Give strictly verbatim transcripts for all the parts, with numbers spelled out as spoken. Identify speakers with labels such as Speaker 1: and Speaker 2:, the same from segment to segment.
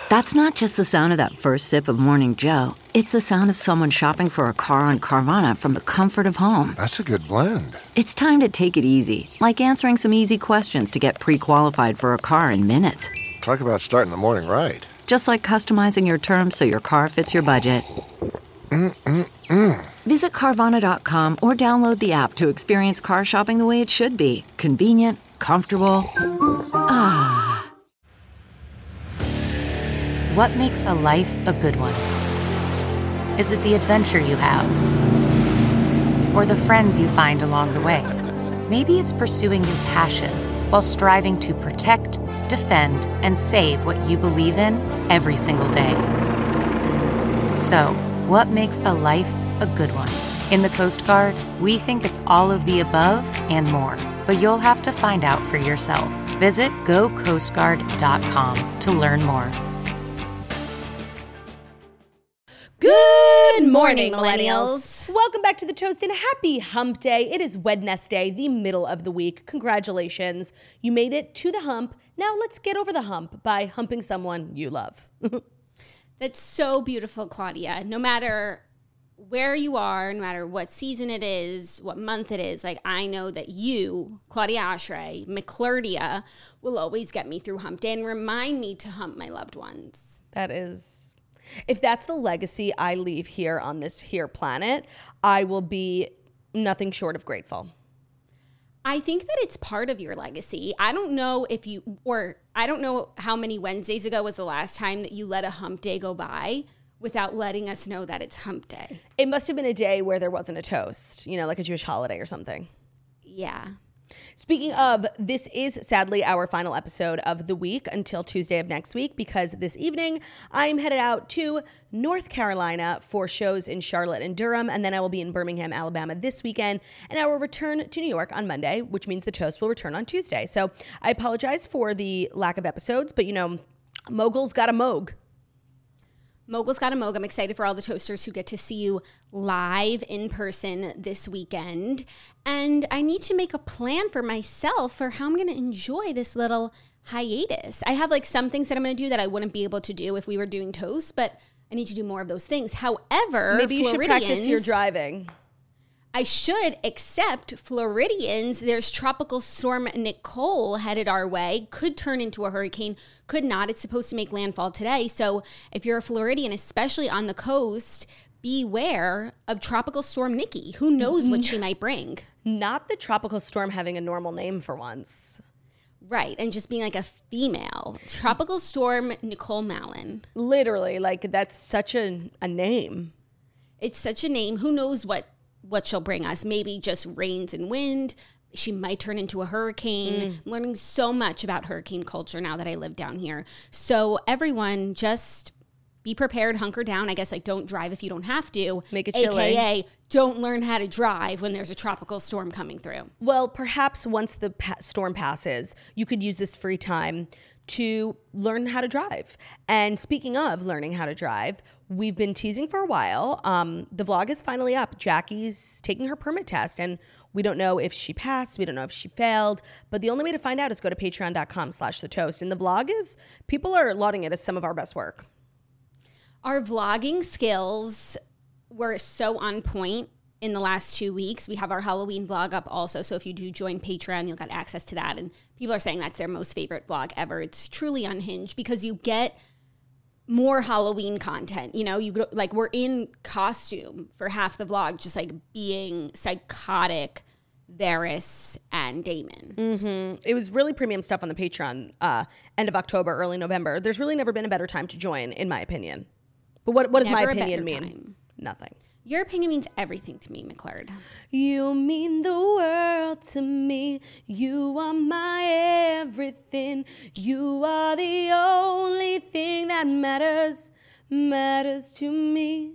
Speaker 1: That's not just the sound of that first sip of Morning Joe. It's the sound of someone shopping for a car on Carvana from the comfort of home.
Speaker 2: That's a good blend.
Speaker 1: It's time to take it easy, like answering some easy questions to get pre-qualified for a car in minutes.
Speaker 2: Talk about starting the morning right.
Speaker 1: Just like customizing your terms so your car fits your budget.
Speaker 2: Mm-mm-mm.
Speaker 1: Visit Carvana dot com or download the app to experience car shopping the way it should be. Convenient, comfortable. Ah.
Speaker 3: What makes a life a good one? Is it the adventure you have? Or the friends you find along the way? Maybe it's pursuing your passion while striving to protect, defend, and save what you believe in every single day. So, what makes a life a good one? In the Coast Guard, we think it's all of the above and more, but you'll have to find out for yourself. Visit go coast guard dot com to learn more.
Speaker 4: Good morning, millennials. Welcome back to The Toast and happy hump day. It is Wednesday, the middle of the week. Congratulations. You made it to the hump. Now let's get over the hump by humping someone you love.
Speaker 5: That's so beautiful, Claudia. No matter where you are, no matter what season it is, what month it is, like I know that you, Claudia Oshry, McClurdia, will always get me through hump day and remind me to hump my loved ones.
Speaker 4: That is... If that's the legacy I leave here on this here planet, I will be nothing short of grateful.
Speaker 5: I think that it's part of your legacy. I don't know if you, or I don't know how many Wednesdays ago was the last time that you let a hump day go by without letting us know that it's hump day.
Speaker 4: It must have been a day where there wasn't a toast, you know, like a Jewish holiday or something.
Speaker 5: Yeah.
Speaker 4: Speaking of, this is sadly our final episode of the week until Tuesday of next week, because this evening I'm headed out to North Carolina for shows in Charlotte and Durham, and then I will be in Birmingham, Alabama this weekend, and I will return to New York on Monday, which means the Toast will return on Tuesday. So I apologize for the lack of episodes, but you know, Mogul's got a Moog.
Speaker 5: Mogul's got a Moog. I'm excited for all the Toasters who get to see you live in person this weekend. And I need to make a plan for myself for how I'm going to enjoy this little hiatus. I have like some things that I'm going to do that I wouldn't be able to do if we were doing Toast, but I need to do more of those things. However,
Speaker 4: maybe you should practice your driving.
Speaker 5: I should, except Floridians, there's Tropical Storm Nicole headed our way, could turn into a hurricane, could not. It's supposed to make landfall today. So if you're a Floridian, especially on the coast, beware of Tropical Storm Nikki. Who knows what she might bring?
Speaker 4: Not the tropical storm having a normal name for once.
Speaker 5: Right, and just being like a female. Tropical Storm Nicole Mallon.
Speaker 4: Literally, like that's such a, a name.
Speaker 5: It's such a name. Who knows what what she'll bring us? Maybe just rains and wind. She might turn into a hurricane. Mm. I'm learning so much about hurricane culture now that I live down here. So everyone just be prepared, hunker down. I guess like don't drive if you don't have to.
Speaker 4: Make it chilly.
Speaker 5: A K A don't learn how to drive when there's a tropical storm coming through.
Speaker 4: Well, perhaps once the pa- storm passes, you could use this free time to learn how to drive. And speaking of learning how to drive, we've been teasing for a while. Um, the vlog is finally up. Jackie's taking her permit test, and we don't know if she passed. We don't know if she failed. But the only way to find out is go to patreon.com slash the toast. And the vlog is, people are lauding it as some of our best work.
Speaker 5: Our vlogging skills were so on point in the last two weeks. We have our Halloween vlog up also. So if you do join Patreon, you'll get access to that. And people are saying that's their most favorite vlog ever. It's truly unhinged because you get more Halloween content. You know, you go, like we're in costume for half the vlog, just like being psychotic Varys and Damon.
Speaker 4: Mm-hmm. It was really premium stuff on the Patreon uh, end of October, early November. There's really never been a better time to join, in my opinion. But what, what does
Speaker 5: Never
Speaker 4: my
Speaker 5: a
Speaker 4: opinion
Speaker 5: better
Speaker 4: mean?
Speaker 5: time.
Speaker 4: Nothing.
Speaker 5: Your opinion means everything to me, McClurd.
Speaker 4: You mean the world to me. You are my everything. You are the only thing that matters, matters to me.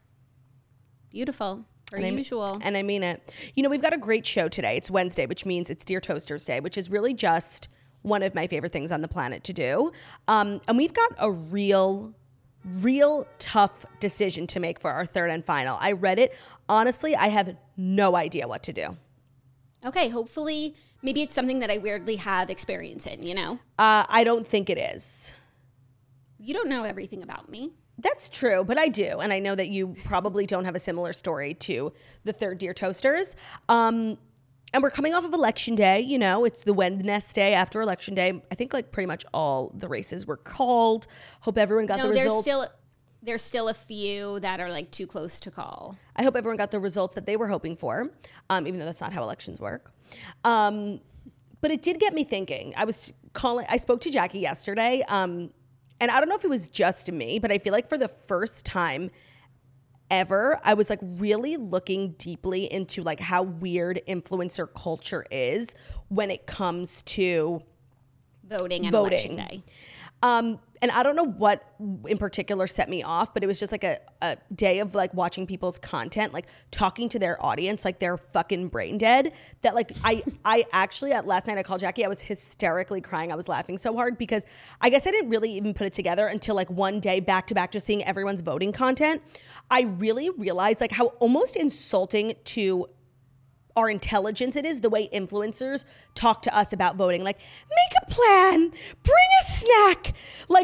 Speaker 5: Beautiful. Per
Speaker 4: and
Speaker 5: usual.
Speaker 4: I, and I mean it. You know, we've got a great show today. It's Wednesday, which means it's Dear Toasters Day, which is really just one of my favorite things on the planet to do. Um, and we've got a real... real tough decision to make for our third and final. I read it. Honestly, I have no idea what to do.
Speaker 5: Okay, hopefully, maybe it's something that I weirdly have experience in, you know?
Speaker 4: Uh, I don't think it is.
Speaker 5: You don't know everything about me.
Speaker 4: That's true, but I do. And I know that you probably don't have a similar story to the third Dear Toasters. Um, and we're coming off of Election Day. You know, it's the Wednesday after Election Day. I think like pretty much all the races were called. Hope everyone got
Speaker 5: no,
Speaker 4: the
Speaker 5: there's
Speaker 4: results.
Speaker 5: Still, there's still a few that are like too close to call.
Speaker 4: I hope everyone got the results that they were hoping for, um, even though that's not how elections work. Um, but it did get me thinking. I was calling, I spoke to Jackie yesterday. Um, And I don't know if it was just me, but I feel like for the first time ever, I was like really looking deeply into like how weird influencer culture is when it comes to
Speaker 5: voting and
Speaker 4: voting.
Speaker 5: election day.
Speaker 4: Um, and I don't know what in particular set me off, but it was just like a, a day of like watching people's content, like talking to their audience, like they're fucking brain dead. That like I I actually at last night I called Jackie. I was hysterically crying. I was laughing so hard because I guess I didn't really even put it together until like one day back to back, just seeing everyone's voting content. I really realized like how almost insulting to our intelligence it is the way influencers talk to us about voting. Like, make a plan, bring a snack, like,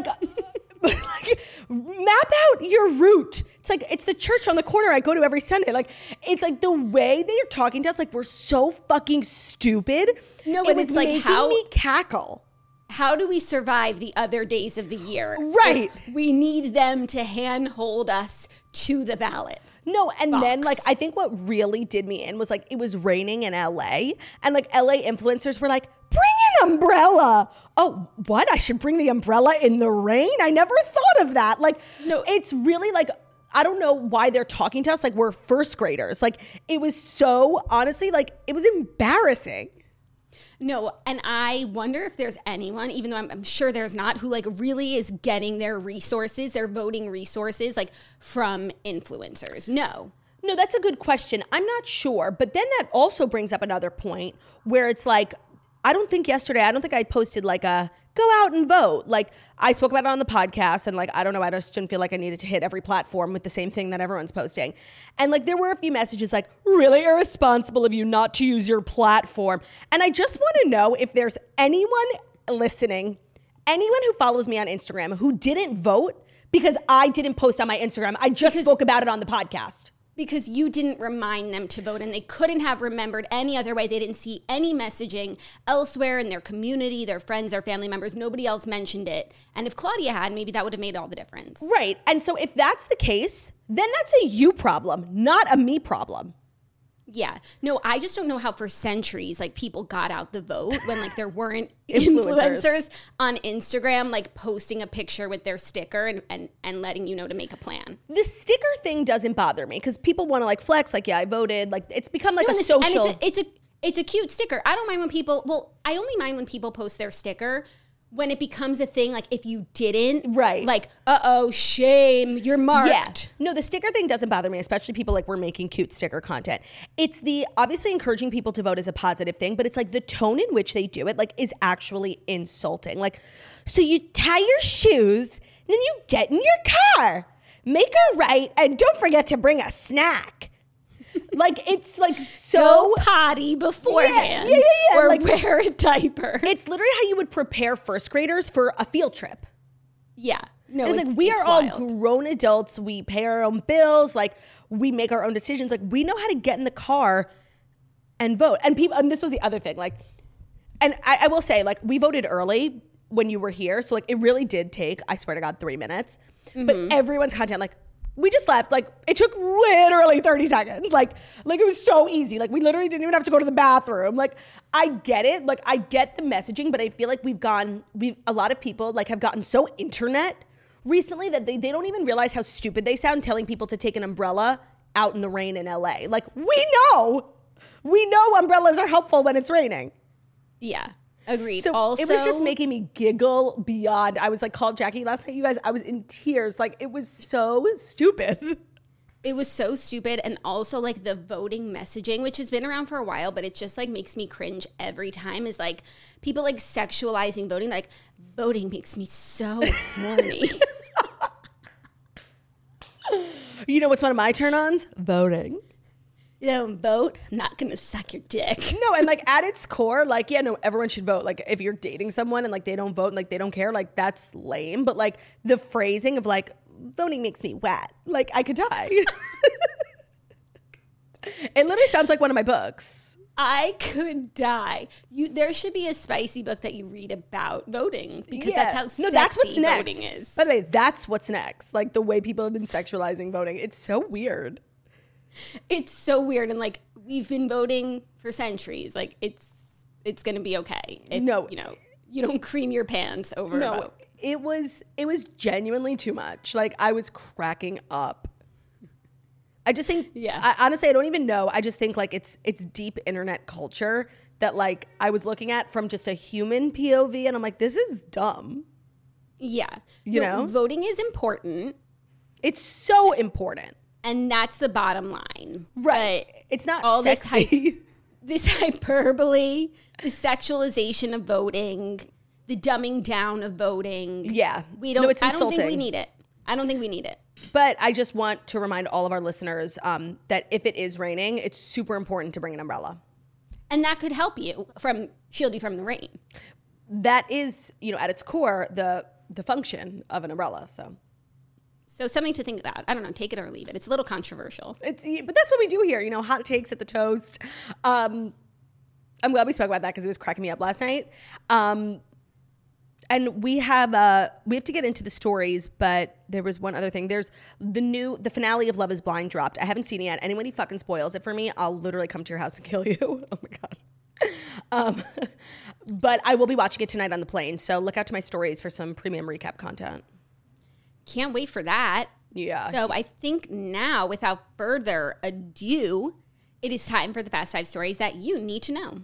Speaker 4: like map out your route. It's like, it's the church on the corner I go to every Sunday. Like, it's like the way they are talking to us, like we're so fucking stupid.
Speaker 5: No,
Speaker 4: it
Speaker 5: but
Speaker 4: was
Speaker 5: it's like
Speaker 4: making
Speaker 5: how-
Speaker 4: me cackle.
Speaker 5: How do we survive the other days of the year?
Speaker 4: Right.
Speaker 5: If we need them to handhold us to the ballot.
Speaker 4: No, and
Speaker 5: box.
Speaker 4: then like I think what really did me in was like it was raining in L A and like L A influencers were like, bring an umbrella. Oh, what? I should bring the umbrella in the rain? I never thought of that. Like, no, it's really like, I don't know why they're talking to us like we're first graders. Like it was so honestly, like it was embarrassing.
Speaker 5: No, and I wonder if there's anyone, even though I'm, I'm sure there's not, who like really is getting their resources, their voting resources, like from influencers. No.
Speaker 4: No, that's a good question. I'm not sure. But then that also brings up another point where it's like, I don't think yesterday, I don't think I posted like a go out and vote. Like I spoke about it on the podcast and like, I don't know, I just didn't feel like I needed to hit every platform with the same thing that everyone's posting. And like, there were a few messages like, really irresponsible of you not to use your platform. And I just want to know if there's anyone listening, anyone who follows me on Instagram who didn't vote because I didn't post on my Instagram. I just because- spoke about it on the podcast.
Speaker 5: Because you didn't remind them to vote and they couldn't have remembered any other way. They didn't see any messaging elsewhere in their community, their friends, their family members. Nobody else mentioned it. And if Claudia had, maybe that would have made all the difference.
Speaker 4: Right. And so if that's the case, then that's a you problem, not a me problem.
Speaker 5: Yeah. No, I just don't know how for centuries, like people got out the vote when like there weren't
Speaker 4: Influencers.
Speaker 5: influencers on Instagram, like posting a picture with their sticker and, and, and letting you know to make a plan.
Speaker 4: The sticker thing doesn't bother me because people want to like flex, like, yeah, I voted. Like it's become like
Speaker 5: No,
Speaker 4: a
Speaker 5: and
Speaker 4: social.
Speaker 5: And it's a, it's a it's a cute sticker. I don't mind when people, well, I only mind when people post their sticker when it becomes a thing, like if you didn't,
Speaker 4: right?
Speaker 5: Like, uh-oh, shame, you're marked.
Speaker 4: Yeah. No, the sticker thing doesn't bother me, especially people like we're making cute sticker content. It's the obviously encouraging people to vote is a positive thing, but it's like the tone in which they do it like is actually insulting. Like, so you tie your shoes, then you get in your car, make a right, and don't forget to bring a snack. Like, it's like so...
Speaker 5: Go potty beforehand.
Speaker 4: Yeah, yeah, yeah, yeah.
Speaker 5: Or
Speaker 4: like,
Speaker 5: wear a diaper.
Speaker 4: It's literally how you would prepare first graders for a field trip.
Speaker 5: Yeah. No,
Speaker 4: it's,
Speaker 5: it's
Speaker 4: like we
Speaker 5: it's
Speaker 4: are all
Speaker 5: wild.
Speaker 4: grown adults. We pay our own bills. Like, we make our own decisions. Like, we know how to get in the car and vote. And people, and this was the other thing. Like, and I, I will say, like, we voted early when you were here. So, like, it really did take, I swear to God, three minutes. Mm-hmm. But everyone's content, like, we just left. Like, it took literally thirty seconds. Like, like it was so easy. Like, we literally didn't even have to go to the bathroom. Like, I get it. Like, I get the messaging, but I feel like we've gone, we've, a lot of people, like, have gotten so internet recently that they, they don't even realize how stupid they sound telling people to take an umbrella out in the rain in L A. Like, we know. We know umbrellas are helpful when it's raining.
Speaker 5: Yeah. Agreed.
Speaker 4: So
Speaker 5: also,
Speaker 4: it was just making me giggle beyond. I was like, called Jackie last night, you guys, I was in tears. Like, it was so stupid.
Speaker 5: It was so stupid. And also like the voting messaging, which has been around for a while, but it just like makes me cringe every time, is like people like sexualizing voting. Like, voting makes me so horny.
Speaker 4: You know what's one of my turn-ons? Voting.
Speaker 5: You don't vote, I'm not gonna suck your dick.
Speaker 4: No, and like at its core, like, yeah, no, everyone should vote. Like if you're dating someone and like they don't vote and like they don't care, like that's lame. But like the phrasing of like voting makes me wet, like I could die. It literally sounds like one of my books.
Speaker 5: I could die. You, there should be a spicy book that you read about voting because
Speaker 4: Yeah.
Speaker 5: that's how sexy
Speaker 4: no, that's what's next.
Speaker 5: voting is.
Speaker 4: By the way, that's what's next. Like the way people have been sexualizing voting. It's so weird.
Speaker 5: It's so weird, and like we've been voting for centuries. Like it's it's gonna be okay. If,
Speaker 4: No.
Speaker 5: you know, you don't cream your pants over a
Speaker 4: No,
Speaker 5: vote.
Speaker 4: it was it was genuinely too much. Like I was cracking up. I just think,
Speaker 5: Yeah.
Speaker 4: I, honestly, I don't even know. I just think like it's it's deep internet culture that like I was looking at from just a human P O V, and I'm like, this is dumb.
Speaker 5: Yeah,
Speaker 4: You
Speaker 5: No,
Speaker 4: know?
Speaker 5: voting is important,
Speaker 4: It's so important,
Speaker 5: and that's the bottom line.
Speaker 4: right?
Speaker 5: But
Speaker 4: It's not
Speaker 5: all this
Speaker 4: sexy.
Speaker 5: this hyperbole, the sexualization of voting, the dumbing down of voting.
Speaker 4: Yeah.
Speaker 5: we
Speaker 4: No,
Speaker 5: don't.
Speaker 4: it's
Speaker 5: I don't think we
Speaker 4: insulting.
Speaker 5: need it. I don't think we need it.
Speaker 4: But I just want to remind all of our listeners um, that if it is raining, it's super important to bring an umbrella.
Speaker 5: And that could help you from shield you from the rain.
Speaker 4: That is, you know, at its core, the the function of an umbrella. So
Speaker 5: So something to think about. I don't know, take it or leave it. It's a little controversial.
Speaker 4: it's, but that's what we do here. You know, hot takes at the toast. Um, I'm glad we spoke about that because it was cracking me up last night. Um, and we have uh, we have to get into the stories, but there was one other thing. There's the new the finale of Love Is Blind dropped. I haven't seen it yet. Anybody fucking spoils it for me, I'll literally come to your house and kill you. Oh my god. Um, but I will be watching it tonight on the plane. So look out to my stories for some premium recap content.
Speaker 5: Can't wait for that.
Speaker 4: Yeah.
Speaker 5: So I think now, without further ado, it is time for the Fast Five stories that you need to know.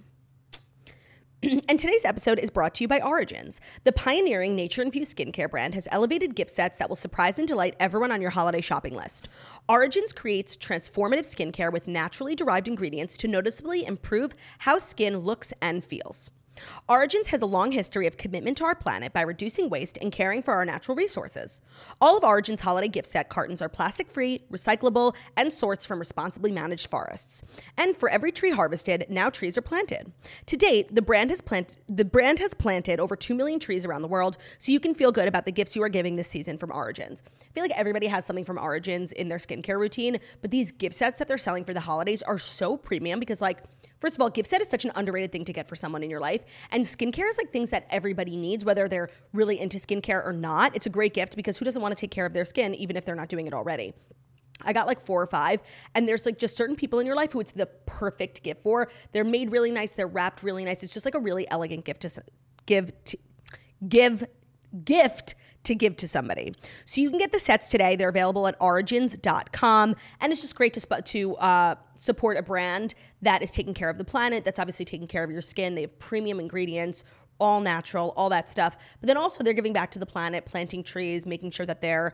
Speaker 4: And today's episode is brought to you by Origins. The pioneering nature-infused skincare brand has elevated gift sets that will surprise and delight everyone on your holiday shopping list. Origins creates transformative skincare with naturally derived ingredients to noticeably improve how skin looks and feels. Origins has a long history of commitment to our planet by reducing waste and caring for our natural resources. All of Origins holiday gift set cartons are plastic-free, recyclable, and sourced from responsibly managed forests. And for every tree harvested, now trees are planted. To date, the brand has plant- the brand has planted over two million trees around the world, so you can feel good about the gifts you are giving this season from Origins. I feel like everybody has something from Origins in their skincare routine, but these gift sets that they're selling for the holidays are so premium because, like, first of all, gift set is such an underrated thing to get for someone in your life. And skincare is like things that everybody needs, whether they're really into skincare or not. It's a great gift because who doesn't want to take care of their skin, even if they're not doing it already? I got like four or five, and there's like just certain people in your life who it's the perfect gift for. They're made really nice. They're wrapped really nice. It's just like a really elegant gift to s- give, to, give, gift to give to somebody. So you can get the sets today. They're available at origins dot com. And it's just great to, sp- to uh, support a brand that is taking care of the planet, that's obviously taking care of your skin. They have premium ingredients, all natural, all that stuff. But then also they're giving back to the planet, planting trees, making sure that their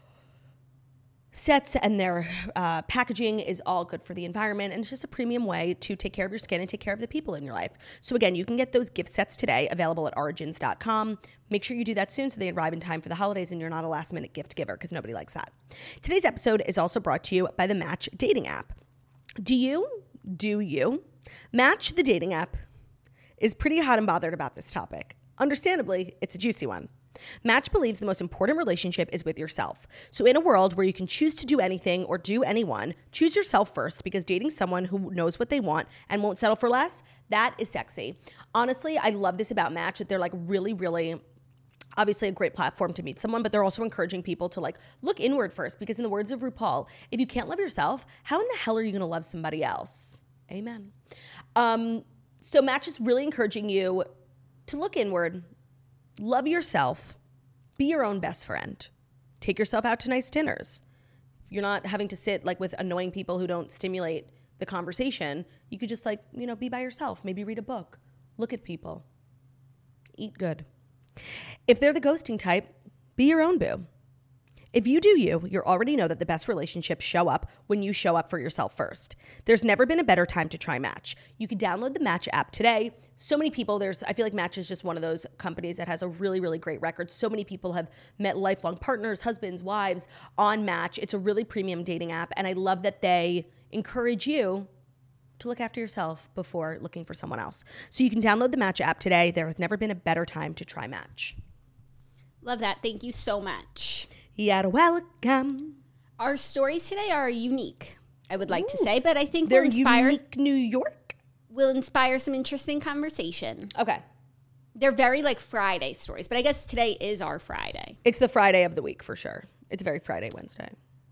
Speaker 4: sets and their uh, packaging is all good for the environment. And it's just a premium way to take care of your skin and take care of the people in your life. So again, you can get those gift sets today, available at origins dot com. Make sure you do that soon so they arrive in time for the holidays and you're not a last minute gift giver because nobody likes that. Today's episode is also brought to you by the Match dating app. Do you, do you, Match the dating app is pretty hot and bothered about this topic. Understandably, it's a juicy one. Match believes the most important relationship is with yourself. So in a world where you can choose to do anything or do anyone, choose yourself first, because dating someone who knows what they want and won't settle for less, that is sexy. Honestly, I love this about Match, that they're like really, really obviously a great platform to meet someone, but they're also encouraging people to like look inward first, because in the words of RuPaul, if you can't love yourself, how in the hell are you going to love somebody else? Amen. Um, so Match is really encouraging you to look inward, love yourself, be your own best friend, take yourself out to nice dinners. If you're not having to sit like with annoying people who don't stimulate the conversation, you could just like, you know, be by yourself, maybe read a book, look at people, eat good. If they're the ghosting type, be your own boo. If you do you, you already know that the best relationships show up when you show up for yourself first. There's never been a better time to try Match. You can download the Match app today. So many people, there's, I feel like Match is just one of those companies that has a really, really great record. So many people have met lifelong partners, husbands, wives on Match. It's a really premium dating app, and I love that they encourage you to look after yourself before looking for someone else. So you can download the Match app today. There has never been a better time to try Match.
Speaker 5: Love that. Thank you so much.
Speaker 4: You're welcome.
Speaker 5: Our stories today are unique, I would like
Speaker 4: Ooh,
Speaker 5: to say, but I think
Speaker 4: they're
Speaker 5: will inspire,
Speaker 4: unique New York.
Speaker 5: will inspire some interesting conversation.
Speaker 4: Okay.
Speaker 5: They're very like Friday stories, but I guess today is our Friday.
Speaker 4: It's the Friday of the week for sure. It's very Friday, Wednesday.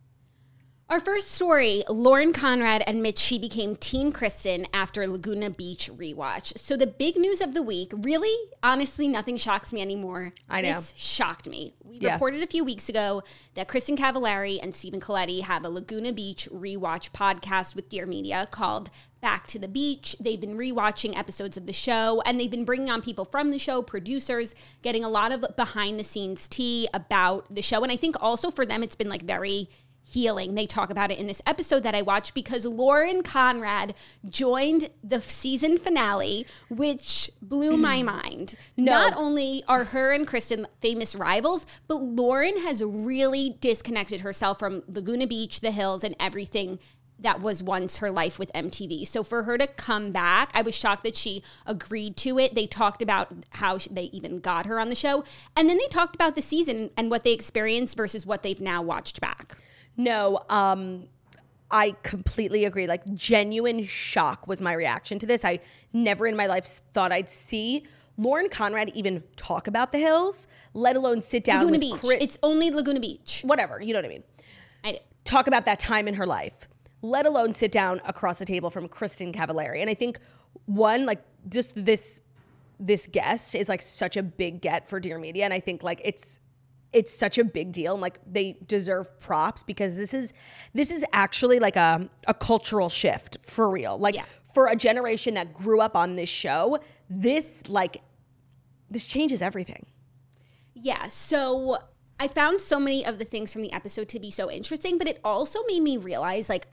Speaker 5: Our first story, Lauren Conrad admits she became Team Kristen after Laguna Beach rewatch. So the big news of the week, really, honestly, nothing shocks me anymore.
Speaker 4: I know.
Speaker 5: This shocked me. We
Speaker 4: Yeah.
Speaker 5: reported a few weeks ago that Kristen Cavallari and Stephen Colletti have a Laguna Beach rewatch podcast with Dear Media called Back to the Beach. They've been rewatching episodes of the show, and they've been bringing on people from the show, producers, getting a lot of behind the scenes tea about the show. And I think also for them, it's been like very healing. They talk about it in this episode that I watched because Lauren Conrad joined the season finale, which blew my mind.
Speaker 4: No.
Speaker 5: Not only are her and Kristen famous rivals, but Lauren has really disconnected herself from Laguna Beach, the hills, and everything that was once her life with M T V. So for her to come back, I was shocked that she agreed to it. They talked about how they even got her on the show. And then they talked about the season and what they experienced versus what they've now watched back.
Speaker 4: No, um, I completely agree. Like, genuine shock was my reaction to this. I never in my life thought I'd see Lauren Conrad even talk about the hills, let alone sit down
Speaker 5: Laguna
Speaker 4: with
Speaker 5: Beach.
Speaker 4: Chris-
Speaker 5: It's only Laguna Beach.
Speaker 4: whatever, you know what I mean?
Speaker 5: I did.
Speaker 4: Talk about that time in her life, let alone sit down across the table from Kristen Cavallari. And I think, one, like, just this this guest is, like, such a big get for Dear Media. And I think, like, it's it's such a big deal. And, like, they deserve props because this is this is actually, like, a, a cultural shift for real. Like,
Speaker 5: Yeah.
Speaker 4: for a generation that grew up on this show, this, like, this changes everything.
Speaker 5: Yeah, so I found so many of the things from the episode to be so interesting, but it also made me realize, like,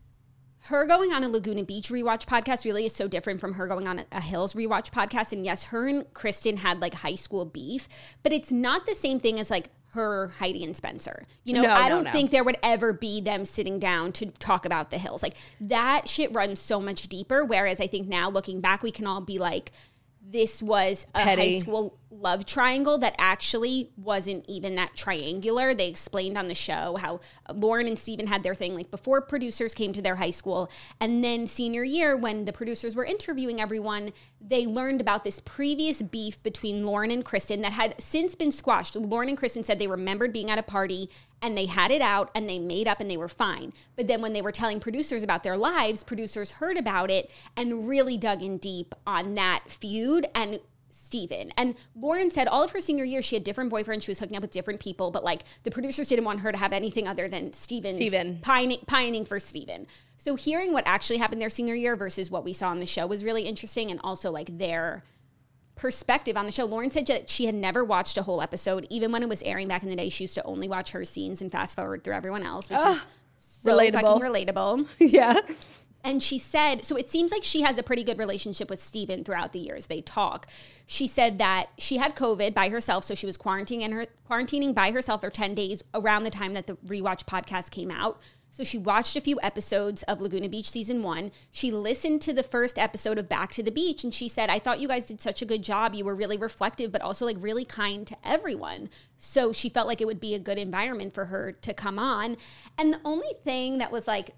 Speaker 5: her going on a Laguna Beach rewatch podcast really is so different from her going on a, a Hills rewatch podcast. And yes, her and Kristen had like high school beef, but it's not the same thing as like her, Heidi, and Spencer. You know,
Speaker 4: No,
Speaker 5: I
Speaker 4: no,
Speaker 5: don't
Speaker 4: no.
Speaker 5: think there would ever be them sitting down to talk about the Hills. Like, that shit runs so much deeper. Whereas I think now looking back, we can all be like, this was a
Speaker 4: Petty.
Speaker 5: high school love triangle that actually wasn't even that triangular. They explained on the show how Lauren and Steven had their thing like before producers came to their high school. And then senior year, when the producers were interviewing everyone, they learned about this previous beef between Lauren and Kristen that had since been squashed. Lauren and Kristen said they remembered being at a party and they had it out and they made up and they were fine. But then when they were telling producers about their lives, producers heard about it and really dug in deep on that feud and Steven. And Lauren said all of her senior year, she had different boyfriends. She was hooking up with different people, but like the producers didn't want her to have anything other than Steven's
Speaker 4: Steven.
Speaker 5: pining, pining for Steven. So hearing what actually happened their senior year versus what we saw on the show was really interesting. And also like their perspective on the show. Lauren said that she had never watched a whole episode. Even when it was airing back in the day, she used to only watch her scenes and fast forward through everyone else, which
Speaker 4: Ah,
Speaker 5: is so
Speaker 4: relatable.
Speaker 5: fucking relatable.
Speaker 4: Yeah.
Speaker 5: And she said, so it seems like she has a pretty good relationship with Steven throughout the years. They talk. She said that she had COVID by herself, so she was quarantining and her quarantining by herself for ten days around the time that the Rewatch podcast came out. So she watched a few episodes of Laguna Beach season one. She listened to the first episode of Back to the Beach, and she said, I thought you guys did such a good job. You were really reflective, but also like really kind to everyone. So she felt like it would be a good environment for her to come on. And the only thing that was like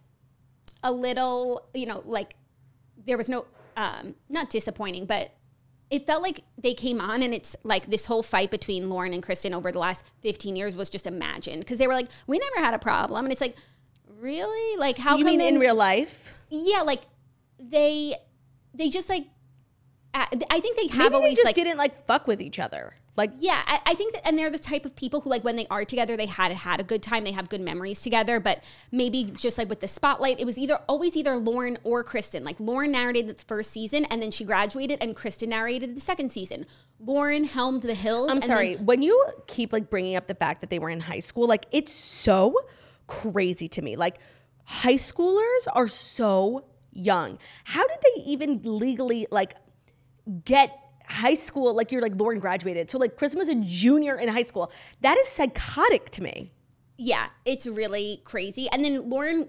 Speaker 5: a little, you know, like there was no, um, not disappointing, but it felt like they came on and it's like this whole fight between Lauren and Kristen over the last fifteen years was just imagined. Because they were like, we never had a problem. And it's like, really? Like, how
Speaker 4: You
Speaker 5: come
Speaker 4: mean
Speaker 5: then-
Speaker 4: in real life?
Speaker 5: Yeah, like they, they just like, I I think they have
Speaker 4: Maybe they
Speaker 5: always
Speaker 4: just
Speaker 5: like,
Speaker 4: didn't like fuck with each other. Like,
Speaker 5: yeah, I, I think that, and they're the type of people who, like, when they are together, they had had a good time, they have good memories together. But maybe just like with the spotlight, it was either always either Lauren or Kristen. Like Lauren narrated the first season, and then she graduated, and Kristen narrated the second season. Lauren helmed the Hills.
Speaker 4: I'm
Speaker 5: and
Speaker 4: sorry.
Speaker 5: then-
Speaker 4: When you keep like bringing up the fact that they were in high school, like it's so crazy to me. Like high schoolers are so young. How did they even legally like get high school? Like you're like Lauren graduated. So like Kristen was a junior in high school. That is psychotic to me.
Speaker 5: Yeah, it's really crazy. And then Lauren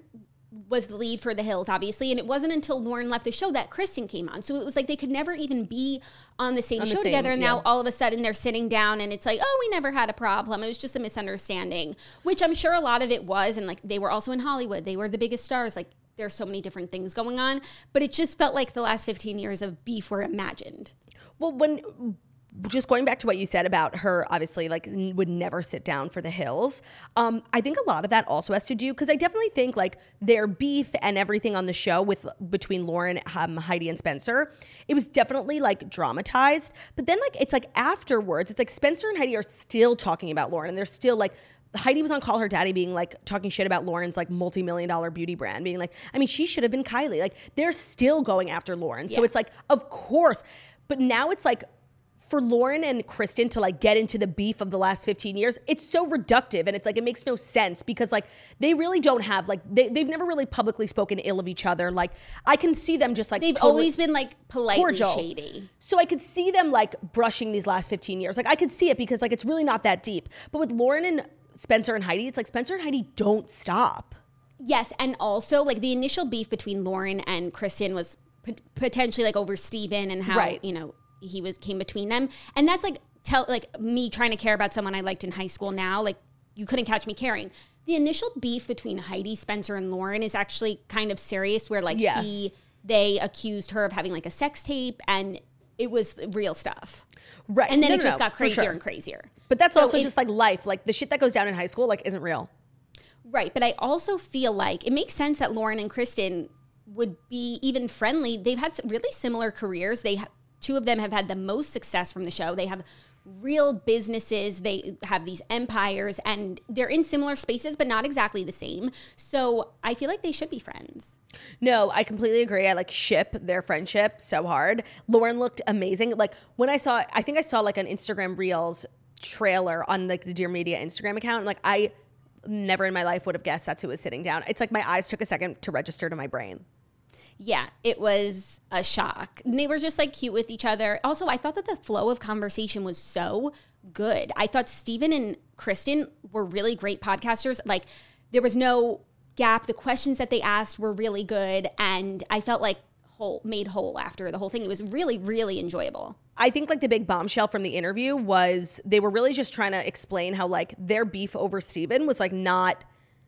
Speaker 5: was the lead for The Hills, obviously. And it wasn't until Lauren left the show that Kristen came on. So it was like they could never even be on the same
Speaker 4: On the
Speaker 5: show
Speaker 4: same,
Speaker 5: together. And now
Speaker 4: yeah.
Speaker 5: all of a sudden they're sitting down and it's like, oh, we never had a problem. It was just a misunderstanding, which I'm sure a lot of it was. And like they were also in Hollywood. They were the biggest stars. Like there's so many different things going on. But it just felt like the last fifteen years of beef were imagined.
Speaker 4: Well, when just going back to what you said about her, obviously, like n- would never sit down for The Hills. Um, I think a lot of that also has to do because I definitely think like their beef and everything on the show with between Lauren, um, Heidi, and Spencer, it was definitely like dramatized. But then like it's like afterwards, it's like Spencer and Heidi are still talking about Lauren, and they're still like. Heidi was on Call Her Daddy being like talking shit about Lauren's like multi-million dollar beauty brand, being like, I mean, she should have been Kylie. Like they're still going after Lauren. So
Speaker 5: Yeah.
Speaker 4: it's like, of course. But now it's like for Lauren and Kristen to like get into the beef of the last fifteen years, it's so reductive and it's like, it makes no sense because like they really don't have like, they, they've never really publicly spoken ill of each other. Like I can see them just like
Speaker 5: They've
Speaker 4: totally
Speaker 5: always been like politely
Speaker 4: cordial.
Speaker 5: shady.
Speaker 4: So I could see them like brushing these last fifteen years. Like I could see it because like it's really not that deep. But with Lauren and Spencer and Heidi, it's like Spencer and Heidi don't stop.
Speaker 5: Yes, and also like the initial beef between Lauren and Kristen was p- potentially like over Steven and how
Speaker 4: Right.
Speaker 5: you know he was came between them, and that's like tell like me trying to care about someone I liked in high school. Now, like you couldn't catch me caring. The initial beef between Heidi, Spencer, and Lauren is actually kind of serious. Where like
Speaker 4: Yeah.
Speaker 5: he they accused her of having like a sex tape, and it was real stuff.
Speaker 4: Right.
Speaker 5: And then
Speaker 4: No,
Speaker 5: it
Speaker 4: no,
Speaker 5: just
Speaker 4: no,
Speaker 5: got
Speaker 4: for
Speaker 5: crazier
Speaker 4: sure.
Speaker 5: and crazier.
Speaker 4: But that's
Speaker 5: So
Speaker 4: also
Speaker 5: it-
Speaker 4: just like life. Like the shit that goes down in high school like isn't real.
Speaker 5: Right, but I also feel like it makes sense that Lauren and Kristen would be even friendly. They've had some really similar careers. They ha- two of them have had the most success from the show. They have real businesses. They have these empires, and they're in similar spaces, but not exactly the same. So I feel like they should be friends.
Speaker 4: No, I completely agree. I like ship their friendship so hard. Lauren looked amazing. Like when I saw, I think I saw like an Instagram Reels trailer on like the Dear Media Instagram account. And like I never in my life would have guessed that's who was sitting down. It's like my eyes took a second to register to my brain.
Speaker 5: Yeah, it was a shock. And they were just like cute with each other. Also, I thought that the flow of conversation was so good. I thought Steven and Kristen were really great podcasters. Like there was no gap. The questions that they asked were really good. And I felt like whole made whole after the whole thing. It was really, really enjoyable.
Speaker 4: I think like the big bombshell from the interview was they were really just trying to explain how like their beef over Steven was like not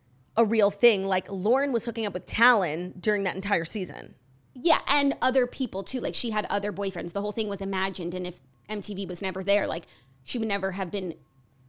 Speaker 4: a real thing. Like Lauren was hooking up with Talon during that entire season.
Speaker 5: Yeah, and other people too. Like she had other boyfriends. The whole thing was imagined. And if M T V was never there, like she would never have been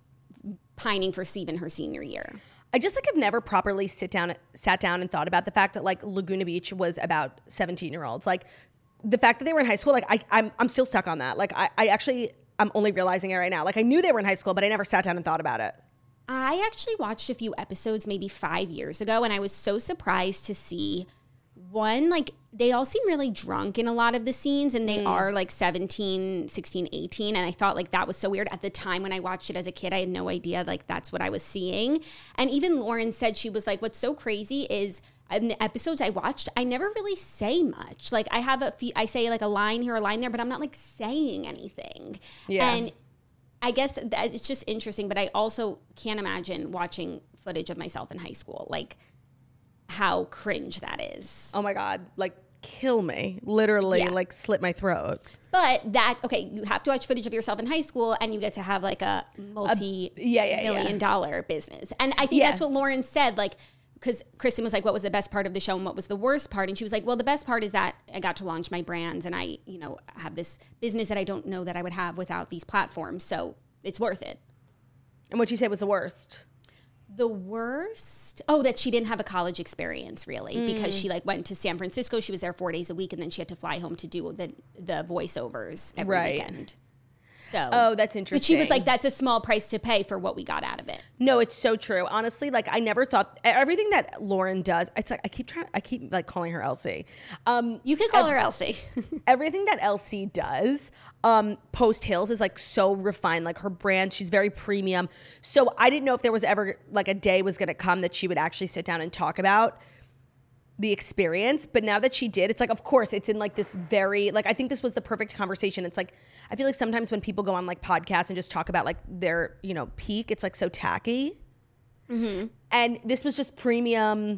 Speaker 5: pining for Steven her senior year.
Speaker 4: I just like have never properly sit down, sat down and thought about the fact that like Laguna Beach was about seventeen year olds. Like the fact that they were in high school, like I, I'm, I'm still stuck on that. Like I, I actually, I'm only realizing it right now. Like I knew they were in high school, but I never sat down and thought about it.
Speaker 5: I actually watched a few episodes maybe five years ago, and I was so surprised to see one, like they all seem really drunk in a lot of the scenes, and they mm. are like seventeen, sixteen, eighteen. And I thought like that was so weird. At the time when I watched it as a kid, I had no idea like that's what I was seeing. And even Lauren said, she was like, what's so crazy is in the episodes I watched, I never really say much. Like I have a few, I say like a line here, a line there, but I'm not like saying anything.
Speaker 4: Yeah.
Speaker 5: And I guess that it's just interesting, but I also can't imagine watching footage of myself in high school. Like how cringe that is.
Speaker 4: Oh my God. Like kill me. Literally
Speaker 5: Yeah.
Speaker 4: like slit my throat.
Speaker 5: But that, okay, you have to watch footage of yourself in high school and you get to have like a multi
Speaker 4: A- yeah, yeah,
Speaker 5: million
Speaker 4: yeah.
Speaker 5: dollar business. And I think
Speaker 4: Yeah.
Speaker 5: that's what Lauren said, like, because Kristen was like, what was the best part of the show and what was the worst part? And she was like, well, the best part is that I got to launch my brands and I, you know, have this business that I don't know that I would have without these platforms. So it's worth it.
Speaker 4: And what you said was the worst.
Speaker 5: The worst? Oh, that she didn't have a college experience really
Speaker 4: Mm.
Speaker 5: because she like went to San Francisco. She was there four days a week and then she had to fly home to do the, the voiceovers every
Speaker 4: Right.
Speaker 5: weekend. So,
Speaker 4: Oh, that's interesting.
Speaker 5: but she was like, that's a small price to pay for what we got out of it.
Speaker 4: No, it's so true. Honestly, like I never thought everything that Lauren does. It's like I keep trying. I keep like calling her Elsie. Um,
Speaker 5: You could call her Elsie.
Speaker 4: everything that Elsie does, um, post Hills is like so refined. Like her brand, she's very premium. So I didn't know if there was ever like a day was going to come that she would actually sit down and talk about the experience. But now that she did, it's like, of course, it's in like this very, like, I think this was the perfect conversation. It's like, I feel like sometimes when people go on like podcasts and just talk about like their, you know, peak, it's like so tacky. Mm-hmm. And this was just premium.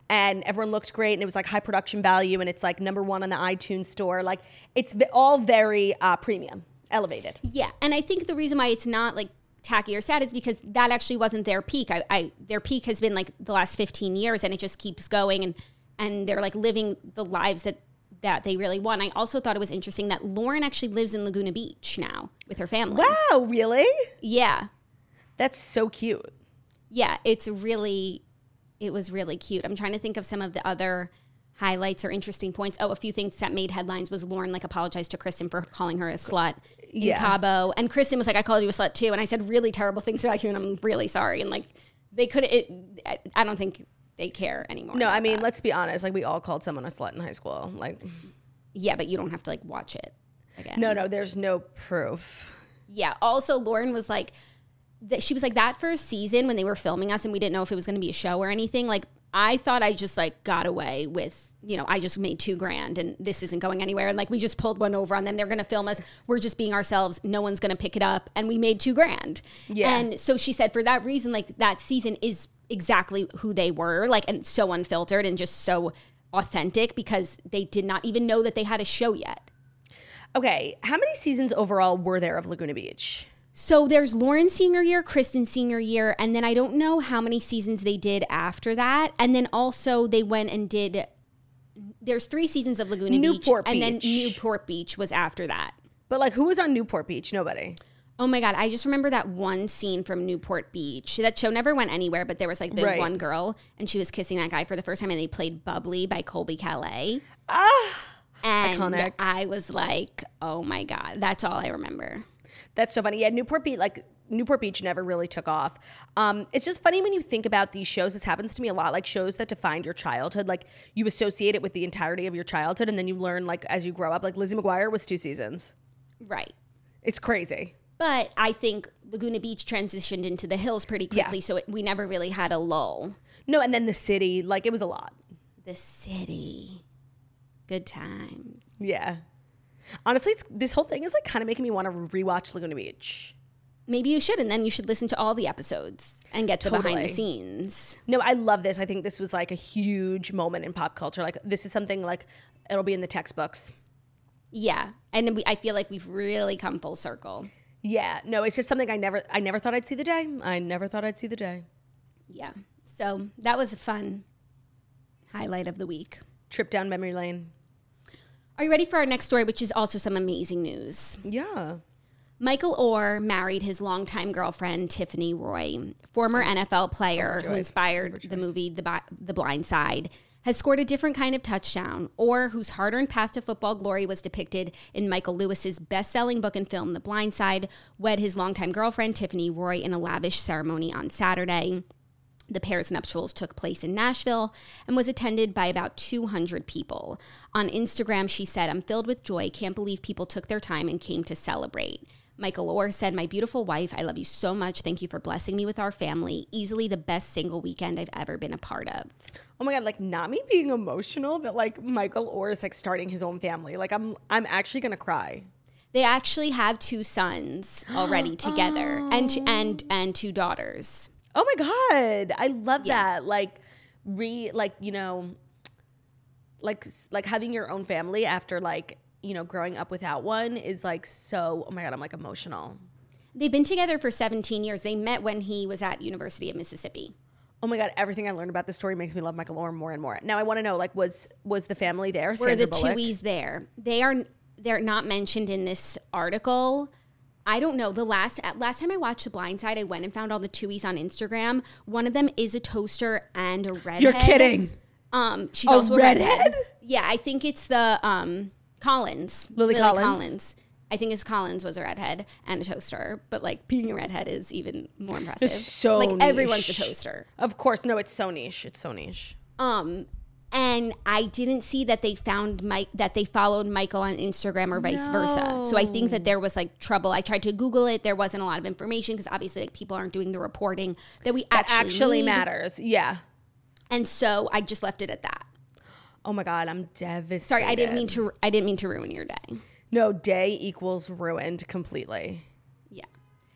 Speaker 4: and everyone looked great, and it was like high production value, and it's like number one on the iTunes store. Like it's v- all very uh, premium, elevated.
Speaker 5: Yeah, and I think the reason why it's not like tacky or sad is because that actually wasn't their peak. I, I their peak has been like the last fifteen years, and it just keeps going, and and they're like living the lives that that they really want. I also thought it was interesting that Lauren actually lives in Laguna Beach now with her family.
Speaker 4: Wow, really?
Speaker 5: Yeah.
Speaker 4: That's so cute.
Speaker 5: Yeah, it's really, it was really cute. I'm trying to think of some of the other highlights or interesting points. Oh, a few things that made headlines was Lauren like apologized to Kristen for calling her a slut in
Speaker 4: Yeah.
Speaker 5: Cabo. And Kristen was like, I called you a slut too. And I said really terrible things about you and I'm really sorry. And like they could, it, I don't think they care anymore.
Speaker 4: No, I
Speaker 5: about
Speaker 4: mean,
Speaker 5: that.
Speaker 4: let's be honest. Like we all called someone a slut in high school. Like,
Speaker 5: Yeah, but you don't have to like watch it again.
Speaker 4: no, no, there's no proof.
Speaker 5: Yeah. Also, Lauren was like, that she was like that first season when they were filming us and we didn't know if it was going to be a show or anything. Like, I thought I just like got away with, you know, I just made two grand and this isn't going anywhere. And like, we just pulled one over on them. They're going to film us. We're just being ourselves. No one's going to pick it up. And we made two grand.
Speaker 4: Yeah.
Speaker 5: And so she said for that reason, like that season is exactly who they were, like, and so unfiltered and just so authentic because they did not even know that they had a show yet.
Speaker 4: Okay, how many seasons overall were there of Laguna Beach?
Speaker 5: So there's Lauren's senior year, Kristen's senior year, and then I don't know how many seasons they did after that. And then also they went and did, there's three seasons of Laguna
Speaker 4: Newport
Speaker 5: Beach. And then
Speaker 4: Beach.
Speaker 5: Newport Beach was after that.
Speaker 4: But like, who was on Newport Beach? Nobody.
Speaker 5: Oh my God, I just remember that one scene from Newport Beach. That show never went anywhere, but there was like the
Speaker 4: Right.
Speaker 5: one girl and she was kissing that guy for the first time and they played Bubbly by Colby Calais.
Speaker 4: Ah,
Speaker 5: And
Speaker 4: iconic.
Speaker 5: I was like, oh my God, that's all I remember.
Speaker 4: That's so funny. Yeah, Newport Beach, like Newport Beach never really took off. Um, it's just funny when you think about these shows. This happens to me a lot, like shows that defined your childhood. Like you associate it with the entirety of your childhood, and then you learn like as you grow up. Like Lizzie McGuire was two seasons.
Speaker 5: Right.
Speaker 4: It's crazy.
Speaker 5: But I think Laguna Beach transitioned into the hills pretty quickly,
Speaker 4: Yeah.
Speaker 5: so it, we never really had a lull.
Speaker 4: No, and then the city, like it was a lot.
Speaker 5: The city. Good times.
Speaker 4: Yeah. Honestly, it's, this whole thing is like kind of making me want to rewatch Laguna Beach.
Speaker 5: Maybe you should, and then you should listen to all the episodes and get to behind
Speaker 4: Totally.
Speaker 5: the scenes.
Speaker 4: No, I love this. I think this was like a huge moment in pop culture. Like this is something like it'll be in the textbooks.
Speaker 5: Yeah, and we, I feel like we've really come full circle.
Speaker 4: Yeah. No, it's just something I never I never thought I'd see the day. I never thought I'd see the day.
Speaker 5: Yeah, so that was a fun highlight of the week.
Speaker 4: Trip down memory lane.
Speaker 5: Are you ready for our next story, which is also some amazing news?
Speaker 4: Yeah.
Speaker 5: Michael Orr married his longtime girlfriend, Tiffany Roy, former N F L player who
Speaker 4: Overjoyed.
Speaker 5: inspired
Speaker 4: Overjoyed.
Speaker 5: the movie The, Bi- the Blind Side, has scored a different kind of touchdown. Orr, whose hard-earned path to football glory was depicted in Michael Lewis's best-selling book and film, The Blind Side, wed his longtime girlfriend, Tiffany Roy, in a lavish ceremony on Saturday. The pair's nuptials took place in Nashville and was attended by about two hundred people. On Instagram, she said, "I'm filled with joy. Can't believe people took their time and came to celebrate." Michael Orr said, "My beautiful wife, I love you so much. Thank you for blessing me with our family. Easily the best single weekend I've ever been a part of."
Speaker 4: Oh my God, like not me being emotional that like Michael Orr is like starting his own family. Like I'm I'm actually gonna cry.
Speaker 5: They actually have two sons already together and and and two daughters.
Speaker 4: Oh my God. I love
Speaker 5: Yeah.
Speaker 4: that. Like re like, you know, like like having your own family after like, you know, growing up without one is like so, oh my God, I'm like emotional.
Speaker 5: They've been together for seventeen years. They met when he was at University of Mississippi.
Speaker 4: Oh my God, everything I learned about this story makes me love Michael Orr more and more. Now I want to know, like, was was the family there?
Speaker 5: Were
Speaker 4: Sandra
Speaker 5: the
Speaker 4: Bullock?
Speaker 5: Tuohys there? They are. They're not mentioned in this article. I don't know. The last last time I watched The Blind Side, I went and found all the Tuohys on Instagram. One of them is a toaster and a redhead.
Speaker 4: You're kidding.
Speaker 5: Um, she's
Speaker 4: A
Speaker 5: also a redhead.
Speaker 4: redhead?
Speaker 5: Yeah, I think it's the um Collins.
Speaker 4: Lily Collins?
Speaker 5: I think it's Collins was a redhead and a toaster, but like being a redhead is even more impressive.
Speaker 4: It's so
Speaker 5: like everyone's a
Speaker 4: niche.
Speaker 5: toaster.
Speaker 4: Of course. No, it's so niche. It's so niche.
Speaker 5: Um, and I didn't see that they found Mike, that they followed Michael on Instagram or vice versa. So I think that there was like trouble. I tried to Google it. There wasn't a lot of information because obviously like, people aren't doing the reporting that we
Speaker 4: That
Speaker 5: actually,
Speaker 4: actually
Speaker 5: need.
Speaker 4: matters. Yeah.
Speaker 5: And so I just left it at that.
Speaker 4: Oh my God, I'm devastated.
Speaker 5: Sorry, I didn't mean to. I didn't mean to ruin your day.
Speaker 4: No, day equals ruined completely.
Speaker 5: Yeah.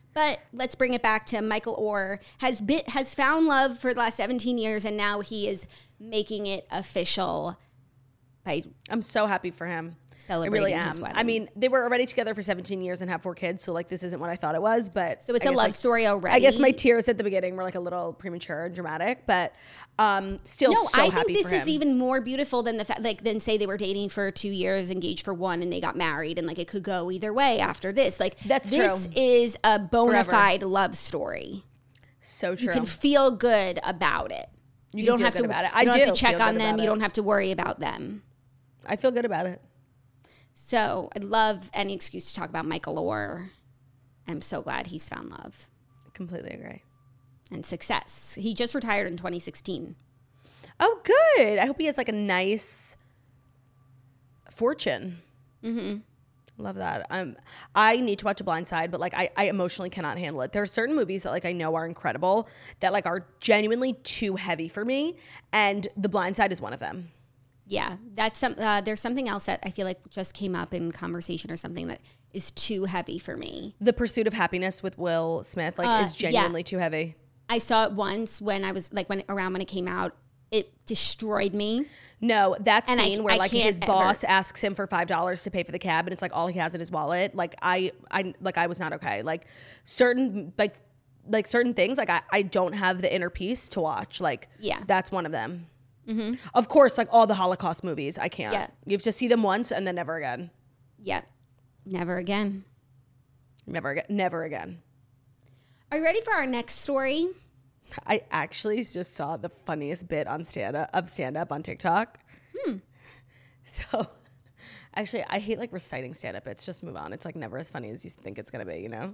Speaker 5: But let's bring it back to Michael Oher has been, has found love for the last seventeen years, and now he is making it official by
Speaker 4: I'm so happy for him.
Speaker 5: celebrating
Speaker 4: I really am.
Speaker 5: his wedding.
Speaker 4: I mean, they were already together for seventeen years and have four kids, so like this isn't what I thought it was, but
Speaker 5: So it's
Speaker 4: I
Speaker 5: a
Speaker 4: guess,
Speaker 5: love
Speaker 4: like,
Speaker 5: story already.
Speaker 4: I guess my tears at the beginning were like a little premature and dramatic, but um, still
Speaker 5: No,
Speaker 4: so
Speaker 5: I
Speaker 4: happy
Speaker 5: think this
Speaker 4: for him.
Speaker 5: is even more beautiful than the fact, like, than say they were dating for two years, engaged for one, and they got married, and like it could go either way after this. Like
Speaker 4: That's
Speaker 5: this
Speaker 4: true.
Speaker 5: is a bona
Speaker 4: Forever.
Speaker 5: fide love story.
Speaker 4: So true.
Speaker 5: You can feel good about it. You,
Speaker 4: can
Speaker 5: don't
Speaker 4: feel
Speaker 5: have
Speaker 4: good
Speaker 5: to.
Speaker 4: about it.
Speaker 5: You
Speaker 4: I
Speaker 5: don't have
Speaker 4: do
Speaker 5: to check
Speaker 4: feel
Speaker 5: on
Speaker 4: good
Speaker 5: them.
Speaker 4: about
Speaker 5: You
Speaker 4: it.
Speaker 5: don't have to worry about them.
Speaker 4: I feel good about it.
Speaker 5: So I love any excuse to talk about Michael Oher. I'm so glad he's found love
Speaker 4: Completely agree.
Speaker 5: and success. He just retired in twenty sixteen.
Speaker 4: Oh, good. I hope he has like a nice fortune. Mm-hmm. Love that. Um, I need to watch A Blind Side, but like I, I emotionally cannot handle it. There are certain movies that like I know are incredible that like are genuinely too heavy for me, and The Blind Side is one of them.
Speaker 5: Yeah, that's some. Uh, there's something else that I feel like just came up in conversation or something that is too heavy for me.
Speaker 4: The Pursuit of Happiness with Will Smith like
Speaker 5: Uh,
Speaker 4: is genuinely
Speaker 5: yeah.
Speaker 4: too heavy.
Speaker 5: I saw it once when I was like when around when it came out. It destroyed me.
Speaker 4: No, that
Speaker 5: And I-
Speaker 4: scene where
Speaker 5: I
Speaker 4: like
Speaker 5: can't
Speaker 4: his boss
Speaker 5: ever-
Speaker 4: asks him for five dollars to pay for the cab, and it's like all he has in his wallet. Like I, I like I was not okay. Like certain like like certain things like I, I don't have the inner peace to watch. Like
Speaker 5: Yeah.
Speaker 4: that's one of them. Mm-hmm. Of course, like all the Holocaust movies, I can't.
Speaker 5: Yeah.
Speaker 4: You have to see them once and then never again.
Speaker 5: Yep, never again.
Speaker 4: Never again. Never again.
Speaker 5: Are you ready for our next story?
Speaker 4: I actually just saw the funniest bit on stand up of stand up on TikTok.
Speaker 5: Hmm.
Speaker 4: So actually I hate like reciting stand up bits. Just move on. It's like never as funny as you think it's gonna be, you know?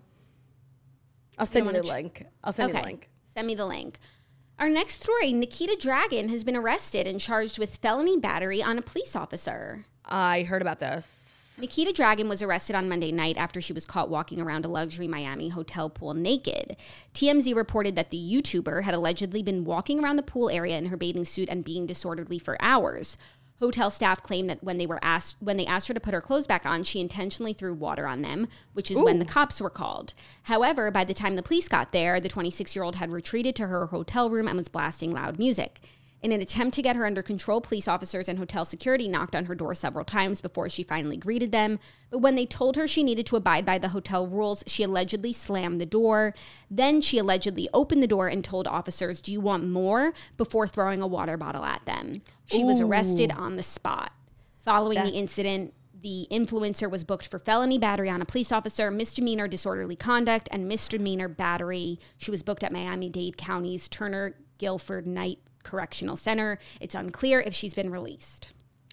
Speaker 4: I'll send you,
Speaker 5: don't
Speaker 4: the
Speaker 5: wanna
Speaker 4: link. I'll send
Speaker 5: Okay,
Speaker 4: you the link.
Speaker 5: send me the link. Our next story, Nikita Dragon has been arrested and charged with felony battery on a police officer.
Speaker 4: I heard about this.
Speaker 5: Nikita Dragon was arrested on Monday night after she was caught walking around a luxury Miami hotel pool naked. T M Z reported that the YouTuber had allegedly been walking around the pool area in her bathing suit and being disorderly for hours. Hotel staff claimed that when they were asked when they asked her to put her clothes back on, she intentionally threw water on them, which is when the cops were called. However, by the time the police got there, the twenty-six-year-old had retreated to her hotel room and was blasting loud music. In an attempt to get her under control, police officers and hotel security knocked on her door several times before she finally greeted them. But when they told her she needed to abide by the hotel rules, she allegedly slammed the door. Then she allegedly opened the door and told officers, "Do you want more?" before throwing a water bottle at them. She was arrested on the spot. Following
Speaker 4: That's-
Speaker 5: the incident, the influencer was booked for felony battery on a police officer, misdemeanor disorderly conduct, and misdemeanor battery. She was booked at Miami-Dade County's Turner Guilford Knight Correctional Center. It's unclear if she's been released.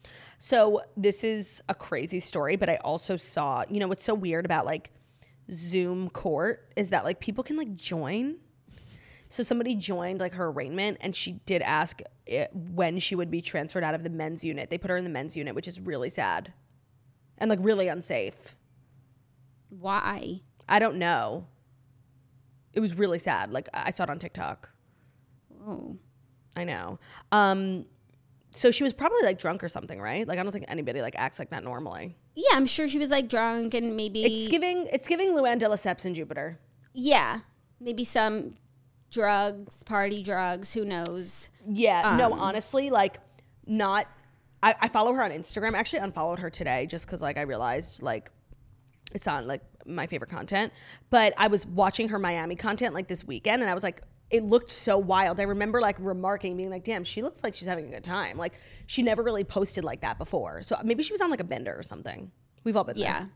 Speaker 4: So this is a crazy story, but I also saw, you know, what's so weird about like Zoom court is that like people can like join. So somebody joined like her arraignment, and she did ask it when she would be transferred out of the men's unit. They put her in the men's unit, which is really sad and like really unsafe.
Speaker 5: Why?
Speaker 4: I don't know. It was really sad. Like I saw it on TikTok.
Speaker 5: Oh.
Speaker 4: I know. Um, so she was probably like drunk or something, right? Like I don't think anybody like acts like that normally.
Speaker 5: Yeah, I'm sure she was like drunk and maybe
Speaker 4: It's giving it's giving Luann de Lesseps in Jupiter.
Speaker 5: yeah, maybe some drugs, party drugs, who knows.
Speaker 4: Yeah, no,
Speaker 5: Um,
Speaker 4: honestly, like not I, I follow her on Instagram. I actually unfollowed her today just because like I realized like it's not like my favorite content. But I was watching her Miami content like this weekend, and I was like, it looked so wild. I remember like remarking, being like, damn, she looks like she's having a good time. Like she never really posted like that before. So maybe she was on like a bender or something. We've all been there.
Speaker 5: Yeah.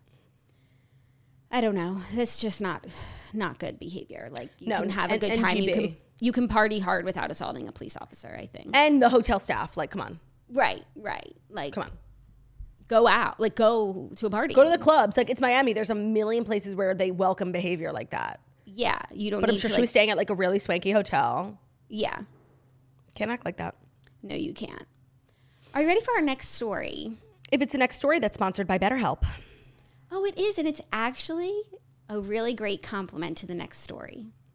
Speaker 5: I don't know. That's just not not good behavior. Like you
Speaker 4: No,
Speaker 5: can have a
Speaker 4: and-
Speaker 5: good
Speaker 4: and
Speaker 5: time. You
Speaker 4: G B.
Speaker 5: can you can party hard without assaulting a police officer, I think.
Speaker 4: And the hotel staff, like, come on.
Speaker 5: Right, right. Like
Speaker 4: Come on.
Speaker 5: go out. Like go to a party.
Speaker 4: Go to the clubs. Like it's Miami. There's a million places where they welcome behavior like that.
Speaker 5: Yeah, you don't
Speaker 4: But
Speaker 5: need
Speaker 4: I'm sure
Speaker 5: to
Speaker 4: she
Speaker 5: like,
Speaker 4: was staying at like a really swanky hotel.
Speaker 5: yeah.
Speaker 4: Can't act like that.
Speaker 5: No, you can't. Are you ready for our next story?
Speaker 4: If it's the next story, that's sponsored by BetterHelp.
Speaker 5: Oh, it is, and it's actually a really great compliment to the next story.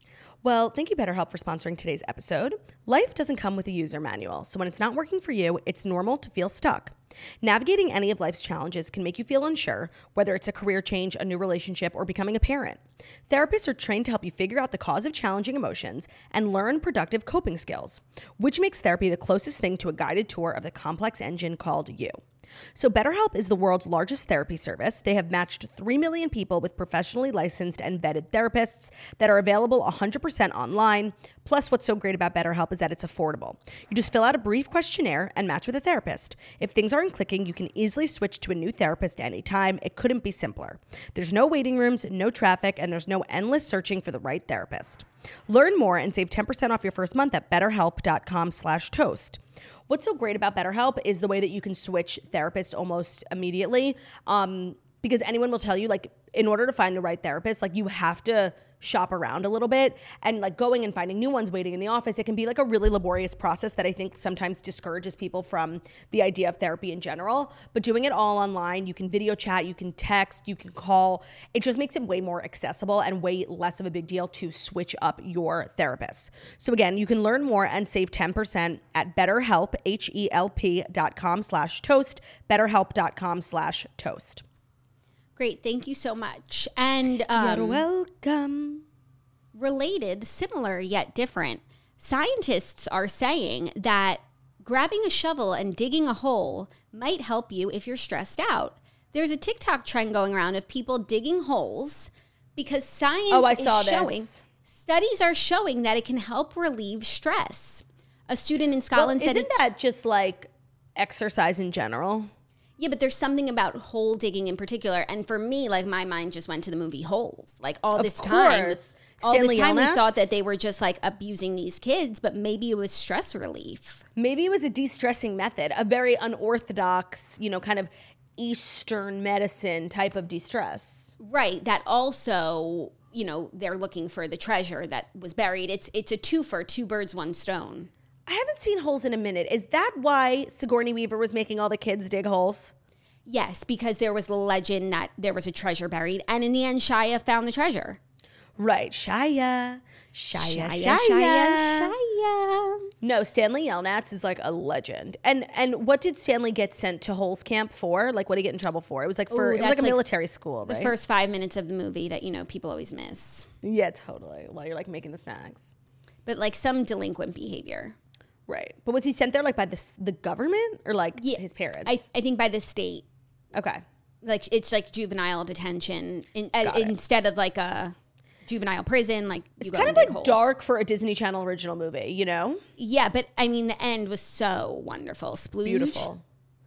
Speaker 4: Well, thank you, BetterHelp, for sponsoring today's episode. Life doesn't come with a user manual, so when it's not working for you, it's normal to feel stuck. Navigating any of life's challenges can make you feel unsure, whether it's a career change, a new relationship, or becoming a parent. Therapists are trained to help you figure out the cause of challenging emotions and learn productive coping skills, which makes therapy the closest thing to a guided tour of the complex engine called you. So BetterHelp is the world's largest therapy service. They have matched three million people with professionally licensed and vetted therapists that are available one hundred percent online. Plus, what's so great about BetterHelp is that it's affordable. You just fill out a brief questionnaire and match with a therapist. If things aren't clicking, you can easily switch to a new therapist anytime. It couldn't be simpler. There's no waiting rooms, no traffic, and there's no endless searching for the right therapist. Learn more and save ten percent off your first month at betterhelp.com slash toast. What's so great about BetterHelp is the way that you can switch therapists almost immediately. Um, because anyone will tell you, like, in order to find the right therapist, like, you have to shop around a little bit, and like going and finding new ones waiting in the office, it can be like a really laborious process that I think sometimes discourages people from the idea of therapy in general. But doing it all online, you can video chat, you can text, you can call. It just makes it way more accessible and way less of a big deal to switch up your therapist. So again, you can learn more and save ten percent at BetterHelp, H-E-L-P dot com slash toast, betterhelp.com slash toast.
Speaker 5: Great. Thank you so much. And um,
Speaker 4: you're welcome.
Speaker 5: Related, similar yet different, scientists are saying that grabbing a shovel and digging a hole might help you if you're stressed out. There's a TikTok trend going around of people digging holes because science
Speaker 4: oh, I
Speaker 5: is
Speaker 4: saw
Speaker 5: showing,
Speaker 4: this.
Speaker 5: Studies are showing that it can help relieve stress. A student in Scotland
Speaker 4: well,
Speaker 5: said
Speaker 4: isn't
Speaker 5: it's,
Speaker 4: that just like exercise in general?
Speaker 5: Yeah, but there's something about hole digging in particular. And for me, like, my mind just went to the movie Holes. Like, all
Speaker 4: Of
Speaker 5: this time,
Speaker 4: course.
Speaker 5: all
Speaker 4: Stanley
Speaker 5: this time we
Speaker 4: Yelnats?
Speaker 5: thought that they were just, like, abusing these kids, but maybe it was stress relief.
Speaker 4: Maybe it was a de-stressing method, a very unorthodox, you know, kind of Eastern medicine type of de-stress.
Speaker 5: Right, that also, you know, they're looking for the treasure that was buried. It's it's a twofer, two birds, one stone.
Speaker 4: I haven't seen Holes in a minute. Is that why Sigourney Weaver was making all the kids dig holes?
Speaker 5: Yes, because there was the legend that there was a treasure buried. And in the end, Shia found the treasure.
Speaker 4: Right. Shia. Shia.
Speaker 5: Shia,
Speaker 4: Shia.
Speaker 5: Shia, Shia.
Speaker 4: No, Stanley Yelnats is like a legend. And and what did Stanley get sent to Holes Camp for? Like, what did he get in trouble for? It was like for,
Speaker 5: Ooh,
Speaker 4: it was like a
Speaker 5: that's like
Speaker 4: military school,
Speaker 5: The
Speaker 4: right?
Speaker 5: first five minutes of the movie that, you know, people always miss.
Speaker 4: Yeah, totally. While you're like making the snacks.
Speaker 5: But like some delinquent behavior.
Speaker 4: Right. But was he sent there like by the, the government or like
Speaker 5: Yeah,
Speaker 4: his parents?
Speaker 5: I, I think by the state.
Speaker 4: Okay.
Speaker 5: Like, it's like juvenile detention in, uh,
Speaker 4: Got it.
Speaker 5: instead of like a juvenile prison. Like, you
Speaker 4: It's
Speaker 5: go
Speaker 4: kind
Speaker 5: and
Speaker 4: of
Speaker 5: dig
Speaker 4: like
Speaker 5: holes.
Speaker 4: dark for a Disney Channel original movie, you know?
Speaker 5: Yeah, but I mean, the end was so wonderful. Splooge.
Speaker 4: Beautiful.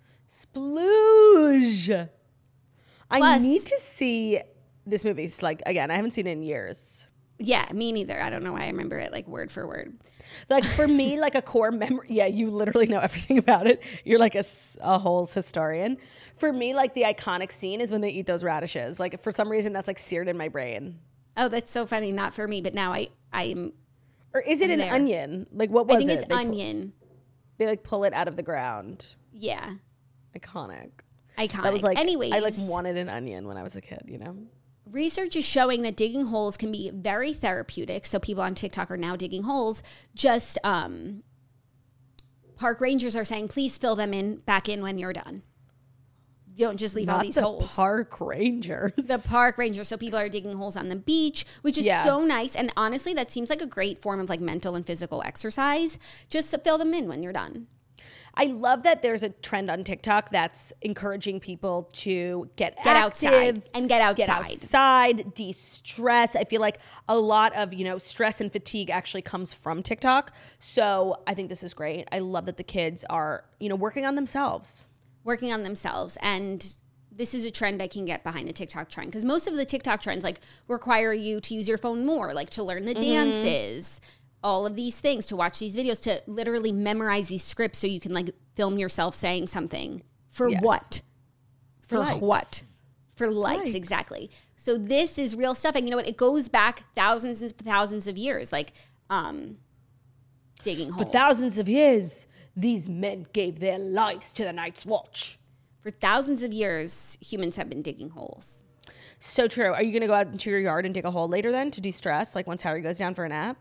Speaker 4: Splooge. I
Speaker 5: Plus-
Speaker 4: need to see this movie. It's like, again, I haven't seen it in years.
Speaker 5: Yeah, me neither. I don't know why I remember it like word for word.
Speaker 4: Like for me, like a core memory. Yeah, you literally know everything about it. You're like a, s- a Holes historian. For me, like the iconic scene is when they eat those radishes. Like for some reason, that's like seared in my brain.
Speaker 5: Oh, that's so funny. Not for me, but now I I'm.
Speaker 4: Or is it an
Speaker 5: There.
Speaker 4: onion? Like what was
Speaker 5: I think
Speaker 4: it?
Speaker 5: it's
Speaker 4: They pu-
Speaker 5: onion.
Speaker 4: they like pull it out of the ground.
Speaker 5: Yeah,
Speaker 4: Iconic.
Speaker 5: iconic.
Speaker 4: That was like,
Speaker 5: Anyways,
Speaker 4: I like wanted an onion when I was a kid, you know?
Speaker 5: research is showing that digging holes can be very therapeutic. So people on TikTok are now digging holes. Just um, park rangers are saying, please fill them in back in when you're done. You don't just leave all
Speaker 4: Not
Speaker 5: these
Speaker 4: the
Speaker 5: holes.
Speaker 4: park rangers.
Speaker 5: The park rangers. So people are digging holes on the beach, which is
Speaker 4: Yeah.
Speaker 5: so nice. And honestly, that seems like a great form of like mental and physical exercise. Just to fill them in when you're done.
Speaker 4: I love that there's a trend on TikTok that's encouraging people to get,
Speaker 5: Get
Speaker 4: active,
Speaker 5: outside and get outside.
Speaker 4: Get outside, de-stress. I feel like a lot of, you know, stress and fatigue actually comes from TikTok. So I think this is great. I love that the kids are, you know, working on themselves.
Speaker 5: Working on themselves. And this is a trend I can get behind, a TikTok trend. Because most of the TikTok trends like require you to use your phone more, like to learn the
Speaker 4: Mm-hmm.
Speaker 5: dances, all of these things, to watch these videos, to literally memorize these scripts so you can like film yourself saying something. For
Speaker 4: Yes.
Speaker 5: what? For,
Speaker 4: likes.
Speaker 5: what? For likes,
Speaker 4: Likes.
Speaker 5: exactly. So this is real stuff. And you know what? It goes back thousands and thousands of years, like um, digging holes.
Speaker 4: For thousands of years, these men gave their lives to the Night's Watch.
Speaker 5: For thousands of years, humans have been digging holes.
Speaker 4: So true. Are you going to go out into your yard and dig a hole later then to de-stress? Like once Harry goes down for a nap?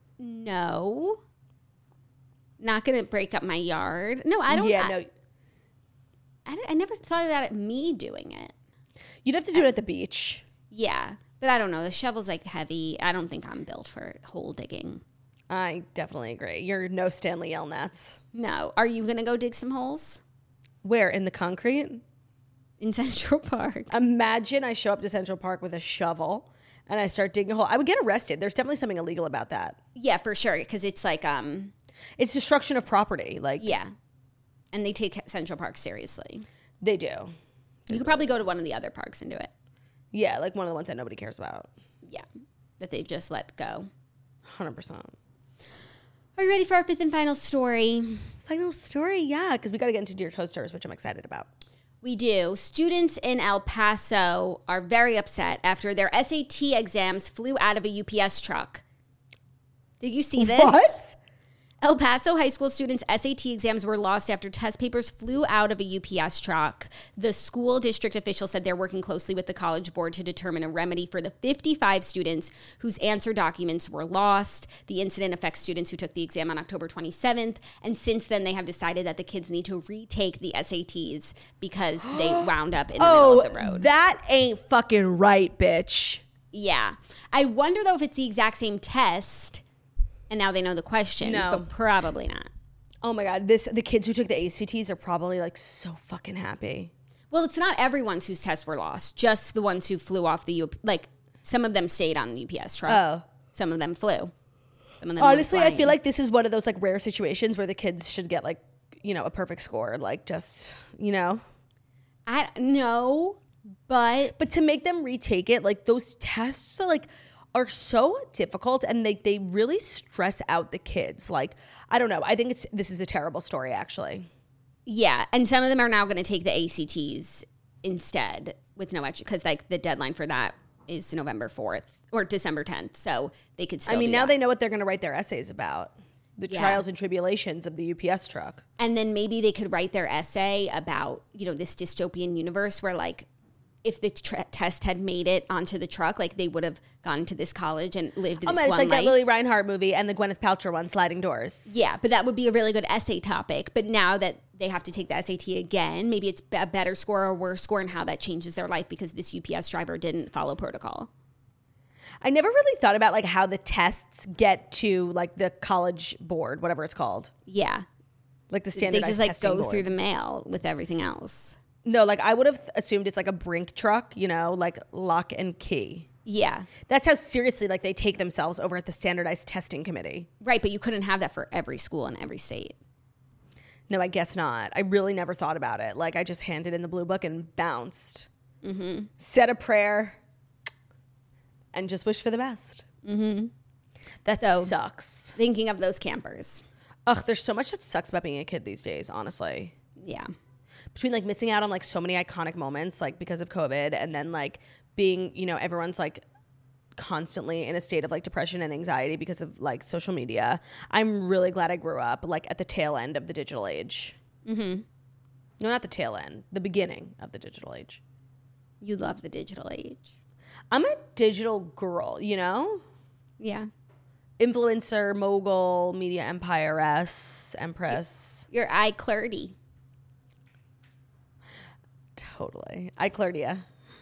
Speaker 5: No. Not going to break up my yard. No, I don't.
Speaker 4: Yeah,
Speaker 5: I,
Speaker 4: no.
Speaker 5: I, I never thought about it, me doing it.
Speaker 4: You'd have to do it at the beach.
Speaker 5: Yeah. But I don't know. The shovel's like heavy. I don't think I'm built for hole digging.
Speaker 4: I definitely agree. You're no Stanley Yelnats.
Speaker 5: No. Are you going to go dig some holes?
Speaker 4: Where? In the concrete?
Speaker 5: In Central Park.
Speaker 4: Imagine I show up to Central Park with a shovel and I start digging a hole. I would get arrested. There's definitely something illegal about that.
Speaker 5: Yeah, for sure. Because it's like, um,
Speaker 4: It's destruction of property. Like
Speaker 5: yeah. And they take Central Park seriously.
Speaker 4: They do.
Speaker 5: You could probably go to one of the other parks and do it.
Speaker 4: Yeah, like one of the ones that nobody cares about.
Speaker 5: Yeah. That they've just let go.
Speaker 4: one hundred percent.
Speaker 5: Are you ready for our fifth and final story?
Speaker 4: Final story, yeah, because we got to get into Dear Toasters, which I'm excited about.
Speaker 5: We do. Students in El Paso are very upset after their S A T exams flew out of a U P S truck. Did you see this?
Speaker 4: What?
Speaker 5: El Paso high school students' S A T exams were lost after test papers flew out of a U P S truck. The school district official said they're working closely with the college board to determine a remedy for the fifty-five students whose answer documents were lost. The incident affects students who took the exam on October twenty-seventh, and since then they have decided that the kids need to retake the S A Ts because they wound up in the
Speaker 4: Oh,
Speaker 5: middle of the road.
Speaker 4: that ain't fucking right, bitch.
Speaker 5: Yeah. I wonder, though, if it's the exact same test, and now they know the questions,
Speaker 4: No.
Speaker 5: but probably not.
Speaker 4: Oh my God, this the kids who took the A C Ts are probably like so fucking happy.
Speaker 5: Well, it's not everyone's whose tests were lost, just the ones who flew off the U P. Like, some of them stayed on the U P S truck.
Speaker 4: Oh.
Speaker 5: Some of them flew. Some of them
Speaker 4: Honestly,
Speaker 5: went
Speaker 4: I feel
Speaker 5: flying.
Speaker 4: like this is one of those like rare situations where the kids should get like, you know, a perfect score, like just, you know.
Speaker 5: I no, but
Speaker 4: But to make them retake it, like those tests are like are so difficult and they they really stress out the kids. Like, I don't know. I think it's this is a terrible story actually.
Speaker 5: yeah, and some of them are now going to take the A C Ts instead with no extra, because like the deadline for that is November fourth or December tenth, so they could still
Speaker 4: I mean,
Speaker 5: do
Speaker 4: now
Speaker 5: that.
Speaker 4: they know what they're going to write their essays about. The
Speaker 5: Yeah.
Speaker 4: trials and tribulations of the U P S truck.
Speaker 5: And then maybe they could write their essay about, you know, this dystopian universe where, like, if the tr- test had made it onto the truck, like, they would have gone to this college and lived this
Speaker 4: Oh man, it's
Speaker 5: one
Speaker 4: like
Speaker 5: life.
Speaker 4: that Lily Reinhardt movie and the Gwyneth Paltrow one, Sliding Doors.
Speaker 5: Yeah, but that would be a really good essay topic. But now that they have to take the S A T again, maybe it's a better score or a worse score, and how that changes their life because this U P S driver didn't follow protocol.
Speaker 4: I never really thought about like how the tests get to like the college board, whatever it's called,
Speaker 5: Yeah.
Speaker 4: like the
Speaker 5: They
Speaker 4: standardized
Speaker 5: just, like,
Speaker 4: testing
Speaker 5: go
Speaker 4: board.
Speaker 5: through the mail with everything else.
Speaker 4: No, like I would have assumed it's like a Brink truck, you know, like lock and key.
Speaker 5: Yeah.
Speaker 4: That's how seriously like they take themselves over at the standardized testing committee.
Speaker 5: Right, but you couldn't have that for every school in every state.
Speaker 4: No, I guess not. I really never thought about it. Like I just handed in the blue book and bounced. Mm-hmm. Said a prayer and just wish for the best. Mm-hmm. That
Speaker 5: So-
Speaker 4: sucks.
Speaker 5: Thinking of those campers.
Speaker 4: Ugh, there's so much that sucks about being a kid these days, honestly.
Speaker 5: Yeah.
Speaker 4: Between like missing out on like so many iconic moments, like because of COVID, and then like being, you know, everyone's like constantly in a state of like depression and anxiety because of like social media. I'm really glad I grew up like at the tail end of the digital age. Mm-hmm. No, not the tail end, the beginning of the digital age.
Speaker 5: You love the digital age.
Speaker 4: I'm a digital girl, you know?
Speaker 5: Yeah.
Speaker 4: Influencer, mogul, media empiress, empress.
Speaker 5: Your eye clarity.
Speaker 4: Totally. I Clardia.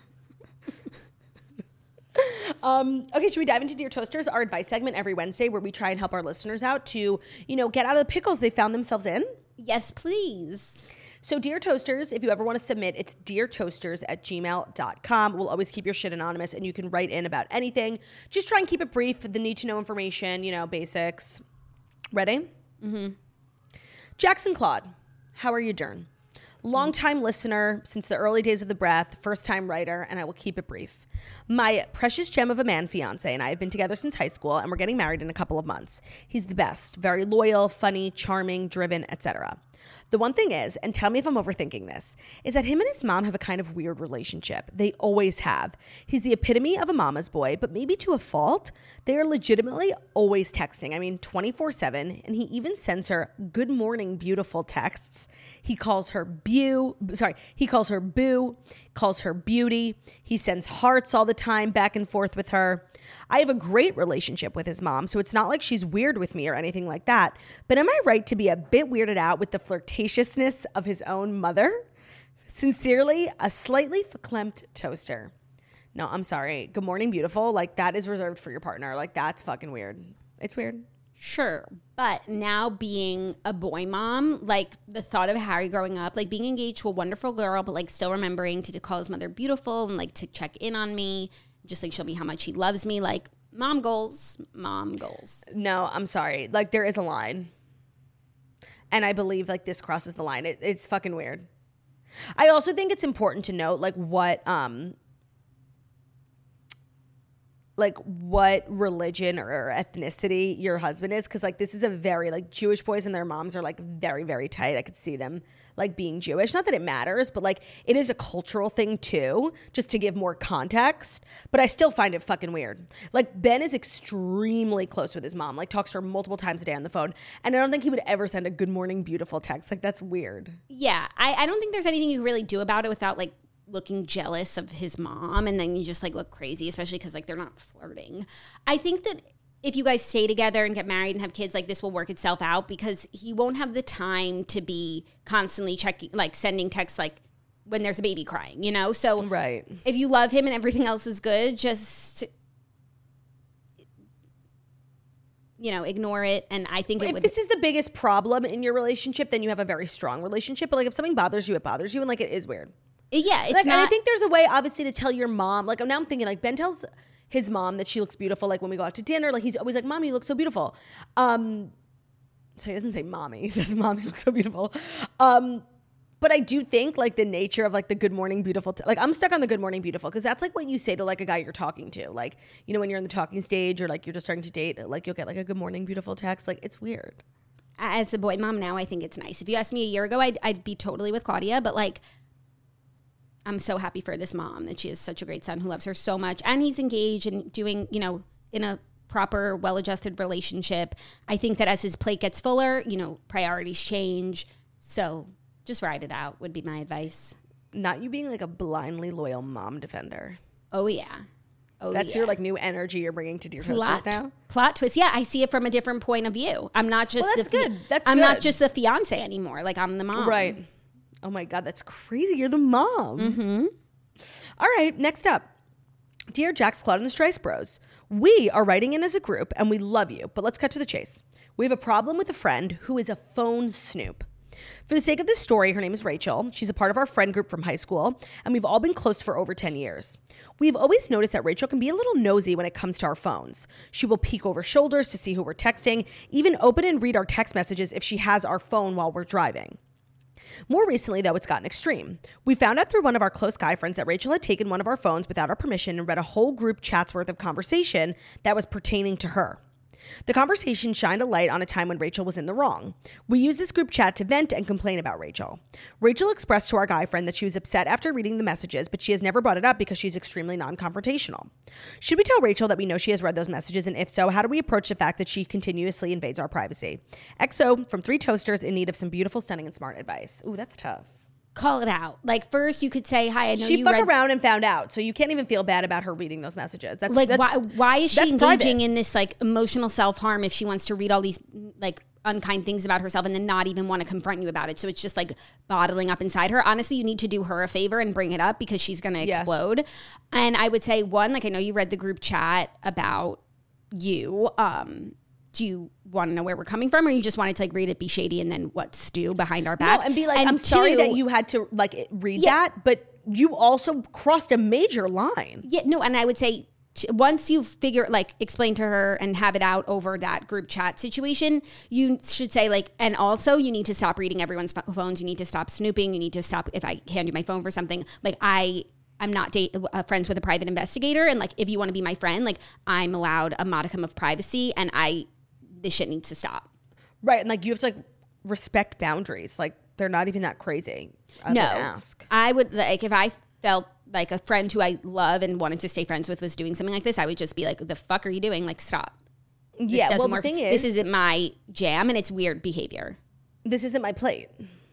Speaker 4: um, okay, should we dive into Dear Toasters, our advice segment every Wednesday where we try and help our listeners out to, you know, get out of the pickles they found themselves in?
Speaker 5: Yes, please.
Speaker 4: So Dear Toasters, if you ever want to submit, it's dear toasters at gmail dot com. We'll always keep your shit anonymous and you can write in about anything. Just try and keep it brief, the need to know information, you know, basics. Ready? Mm-hmm. Jackson Claude, how are you, Dern? Longtime listener since the early days of The Breath, first-time writer, and I will keep it brief. My precious gem of a man fiance and I have been together since high school, and we're getting married in a couple of months. He's the best, very loyal, funny, charming, driven, et cetera. The one thing is, and tell me if I'm overthinking this, is that him and his mom have a kind of weird relationship. They always have. He's the epitome of a mama's boy, but maybe to a fault. They are legitimately always texting. I mean, twenty-four seven, and he even sends her good morning, beautiful texts. He calls her beau, sorry, he calls her boo, calls her beauty. He sends hearts all the time back and forth with her. I have a great relationship with his mom, so it's not like she's weird with me or anything like that. But am I right to be a bit weirded out with the flirtatiousness of his own mother? Sincerely, a slightly verklempt toaster. No, I'm sorry. Good morning, beautiful. Like, that is reserved for your partner. Like, that's fucking weird. It's weird.
Speaker 5: Sure. But now being a boy mom, like the thought of Harry growing up, like being engaged to a wonderful girl, but like still remembering to, to call his mother beautiful and like to check in on me, just like show me how much he loves me. Like, mom goals, mom goals.
Speaker 4: No, I'm sorry. Like, there is a line. And I believe like this crosses the line. It, it's fucking weird. I also think it's important to note like what, um, like what religion or ethnicity your husband is. Cause like this is a very like Jewish boys and their moms are like very, very tight. I could see them like being Jewish. Not that it matters, but like it is a cultural thing too, just to give more context. But I still find it fucking weird. Like Ben is extremely close with his mom, like talks to her multiple times a day on the phone. And I don't think he would ever send a good morning, beautiful text. Like that's weird.
Speaker 5: Yeah. I, I don't think there's anything you really do about it without like looking jealous of his mom, and then you just like look crazy, especially because like they're not flirting. I think that if you guys stay together and get married and have kids, like this will work itself out because he won't have the time to be constantly checking, like sending texts like when there's a baby crying, you know? So
Speaker 4: right.
Speaker 5: If you love him and everything else is good, just, you know, ignore it. And I think it
Speaker 4: if
Speaker 5: would.
Speaker 4: This is the biggest problem in your relationship, then you have a very strong relationship. But like if something bothers you, it bothers you. And like it is weird.
Speaker 5: Yeah, it's
Speaker 4: like,
Speaker 5: not.
Speaker 4: And I think there's a way, obviously, to tell your mom. Like now I'm thinking, like Ben tells his mom that she looks beautiful. Like when we go out to dinner, like he's always like, "Mommy, you look so beautiful." Um, so he doesn't say "Mommy," he says, "Mommy, you look so beautiful." Um, but I do think like the nature of like the "Good morning, beautiful." T- like I'm stuck on the "Good morning, beautiful" because that's like what you say to like a guy you're talking to. Like you know when you're in the talking stage or like you're just starting to date, like you'll get like a "Good morning, beautiful" text. Like it's weird.
Speaker 5: As a boy mom now, I think it's nice. If you asked me a year ago, I'd, I'd be totally with Claudia, but like. I'm so happy for this mom that she has such a great son who loves her so much. And he's engaged and doing, you know, in a proper, well-adjusted relationship. I think that as his plate gets fuller, you know, priorities change. So just ride it out would be my advice.
Speaker 4: Not you being like a blindly loyal mom defender.
Speaker 5: Oh, yeah. Oh,
Speaker 4: That's
Speaker 5: yeah.
Speaker 4: your like new energy you're bringing to Dear
Speaker 5: plot,
Speaker 4: Toasters now?
Speaker 5: Plot twist. Yeah, I see it from a different point of view. I'm not just
Speaker 4: well, that's
Speaker 5: the
Speaker 4: good. That's
Speaker 5: I'm
Speaker 4: good.
Speaker 5: not just the fiance anymore. Like I'm the mom.
Speaker 4: Right. Oh my God, that's crazy. You're the mom. Mm-hmm. All right, next up. Dear Jax, Claude, and the Strice Bros, we are writing in as a group and we love you, but let's cut to the chase. We have a problem with a friend who is a phone snoop. For the sake of this story, her name is Rachel. She's a part of our friend group from high school, and we've all been close for over ten years. We've always noticed that Rachel can be a little nosy when it comes to our phones. She will peek over shoulders to see who we're texting, even open and read our text messages if she has our phone while we're driving. More recently, though, it's gotten extreme. We found out through one of our close guy friends that Rachel had taken one of our phones without our permission and read a whole group chat's worth of conversation that was pertaining to her. The conversation shined a light on a time when Rachel was in the wrong. We used this group chat to vent and complain about Rachel. Rachel expressed to our guy friend that she was upset after reading the messages, but she has never brought it up because she's extremely non-confrontational. Should we tell Rachel that we know she has read those messages, and if so, how do we approach the fact that she continuously invades our privacy? X O from Three Toasters in need of some beautiful, stunning, and smart advice. Ooh, that's tough.
Speaker 5: Call it out. Like first you could say, hi, I know
Speaker 4: she
Speaker 5: you
Speaker 4: fuck
Speaker 5: read-
Speaker 4: around and found out, so you can't even feel bad about her reading those messages. That's
Speaker 5: like
Speaker 4: that's,
Speaker 5: why why is she
Speaker 4: that's
Speaker 5: engaging
Speaker 4: private.
Speaker 5: in this like emotional self-harm if she wants to read all these like unkind things about herself and then not even want to confront you about it? So it's just like bottling up inside her. Honestly, you need to do her a favor and bring it up because she's going to
Speaker 4: Yeah.
Speaker 5: explode. And I would say one, like I know you read the group chat about you. Um, do you want to know where we're coming from, or you just wanted to like read it, be shady, and then what stew behind our back?
Speaker 4: No, and be like,
Speaker 5: and
Speaker 4: I'm sorry
Speaker 5: two-
Speaker 4: that you had to like read
Speaker 5: Yeah.
Speaker 4: that, but you also crossed a major line.
Speaker 5: Yeah, no, and I would say t- once you figure, like, explain to her and have it out over that group chat situation, you should say, like, and also you need to stop reading everyone's ph- phones. You need to stop snooping. You need to stop, if I hand you my phone for something, like, I... I'm not date, uh, friends with a private investigator. And like, if you want to be my friend, like I'm allowed a modicum of privacy and I, this shit needs to stop.
Speaker 4: Right. And like, you have to like respect boundaries. Like they're not even that crazy. I
Speaker 5: no,
Speaker 4: would ask.
Speaker 5: I would like if I felt like a friend who I love and wanted to stay friends with was doing something like this, I would just be like, the fuck are you doing? Like, stop. This
Speaker 4: Yeah, well,
Speaker 5: doesn't
Speaker 4: the
Speaker 5: work.
Speaker 4: thing is-
Speaker 5: this isn't my jam and it's weird behavior.
Speaker 4: This isn't my plate.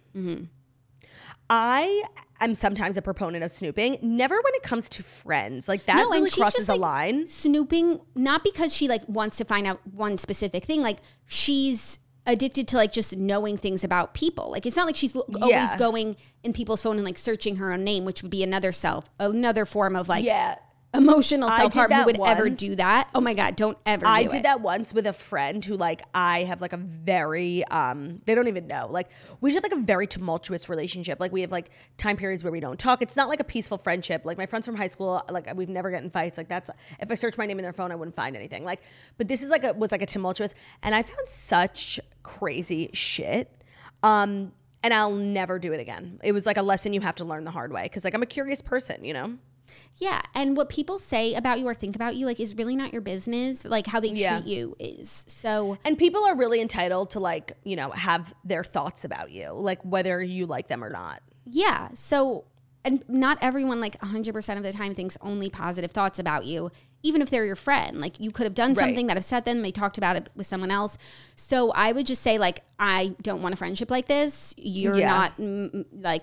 Speaker 4: I am sometimes a proponent of snooping. Never when it comes to friends. Like that
Speaker 5: No, and
Speaker 4: really
Speaker 5: she's
Speaker 4: crosses
Speaker 5: just,
Speaker 4: a
Speaker 5: like,
Speaker 4: line.
Speaker 5: Snooping, not because she like wants to find out one specific thing. Like she's addicted to like just knowing things about people. Like it's not like she's l- always
Speaker 4: Yeah.
Speaker 5: going in people's phone and like searching her own name, which would be another self, another form of like
Speaker 4: Yeah.
Speaker 5: emotional
Speaker 4: I
Speaker 5: self harm.
Speaker 4: did
Speaker 5: Who
Speaker 4: that
Speaker 5: would ever
Speaker 4: once.
Speaker 5: do that? Oh my God, don't ever
Speaker 4: I
Speaker 5: do
Speaker 4: did
Speaker 5: it.
Speaker 4: that once with a friend who like I have like a very um they don't even know. Like we just have like a very tumultuous relationship. Like we have like time periods where we don't talk. It's not like a peaceful friendship. Like my friends from high school, like we've never gotten in fights. Like that's if I searched my name in their phone, I wouldn't find anything. Like but this is like a was like a tumultuous and I found such crazy shit. Um and I'll never do it again. It was like a lesson you have to learn the hard way because like I'm a curious person, you know?
Speaker 5: Yeah, and what people say about you or think about you like is really not your business. Like how they
Speaker 4: Yeah.
Speaker 5: treat you is. So
Speaker 4: And people are really entitled to like, you know, have their thoughts about you, like whether you like them or not.
Speaker 5: yeah, so and not everyone like one hundred percent of the time thinks only positive thoughts about you, even if they're your friend. Like you could have done
Speaker 4: Right.
Speaker 5: something that upset them, they talked about it with someone else. So I would just say like I don't want a friendship like this. You're
Speaker 4: Yeah.
Speaker 5: not mm, like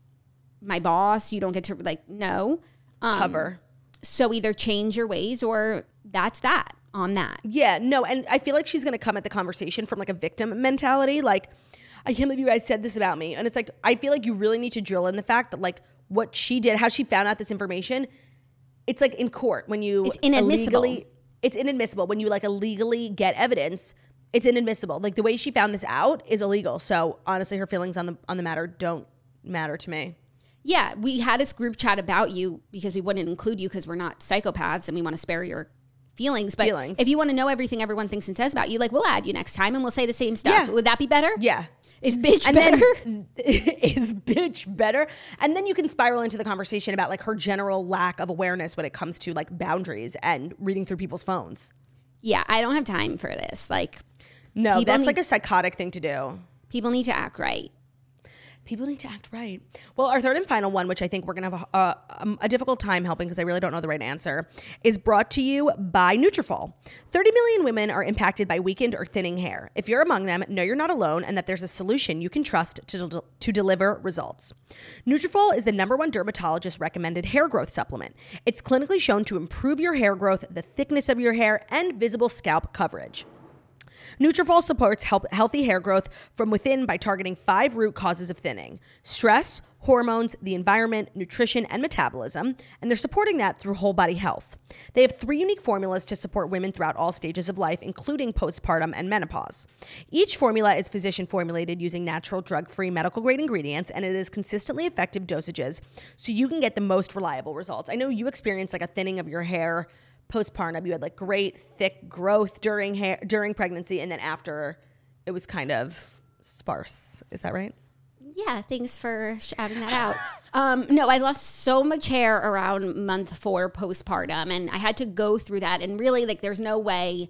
Speaker 5: my boss. You don't get to like no. Um,
Speaker 4: Cover.
Speaker 5: So either change your ways or that's that on that.
Speaker 4: Yeah, no, and I feel like she's gonna come at the conversation from like a victim mentality. Like, I can't believe you guys said this about me. And it's like, I feel like you really need to drill in the fact that like what she did, how she found out this information, it's like in court when you
Speaker 5: It's inadmissible.
Speaker 4: illegally- it's inadmissible. When you like illegally get evidence, it's inadmissible. Like the way she found this out is illegal. So honestly, her feelings on the on the matter don't matter to me.
Speaker 5: Yeah, we had this group chat about you because we wouldn't include you because we're not psychopaths and we want to spare your feelings. But
Speaker 4: Feelings.
Speaker 5: if you want to know everything everyone thinks and says about you, like we'll add you next time and we'll say the same stuff.
Speaker 4: Yeah.
Speaker 5: Would that be better?
Speaker 4: Yeah.
Speaker 5: Is bitch
Speaker 4: And
Speaker 5: better?
Speaker 4: then is bitch better? And then you can spiral into the conversation about like her general lack of awareness when it comes to like boundaries and reading through people's phones.
Speaker 5: Yeah, I don't have time for this. Like
Speaker 4: No,
Speaker 5: People
Speaker 4: that's
Speaker 5: need-
Speaker 4: like a psychotic thing to do.
Speaker 5: people need to act right.
Speaker 4: People need to act right. Well, our third and final one, which I think we're going to have a, a, a difficult time helping because I really don't know the right answer, is brought to you by Nutrafol. thirty million women are impacted by weakened or thinning hair. If you're among them, know you're not alone and that there's a solution you can trust to, del- to deliver results. Nutrafol is the number one dermatologist recommended hair growth supplement. It's clinically shown to improve your hair growth, the thickness of your hair, and visible scalp coverage. Nutrafol supports help healthy hair growth from within by targeting five root causes of thinning: stress, hormones, the environment, nutrition, and metabolism, and they're supporting that through whole body health. They have three unique formulas to support women throughout all stages of life, including postpartum and menopause. Each formula is physician formulated using natural, drug-free, medical-grade ingredients, and it is consistently effective dosages so you can get the most reliable results. I know you experienced like a thinning of your hair postpartum. You had like great thick growth during hair during pregnancy, and then after it was kind of sparse. Is that right?
Speaker 5: Yeah, thanks for shouting that out. Um, no, I lost so much hair around month four postpartum, and I had to go through that. And really, like, there's no way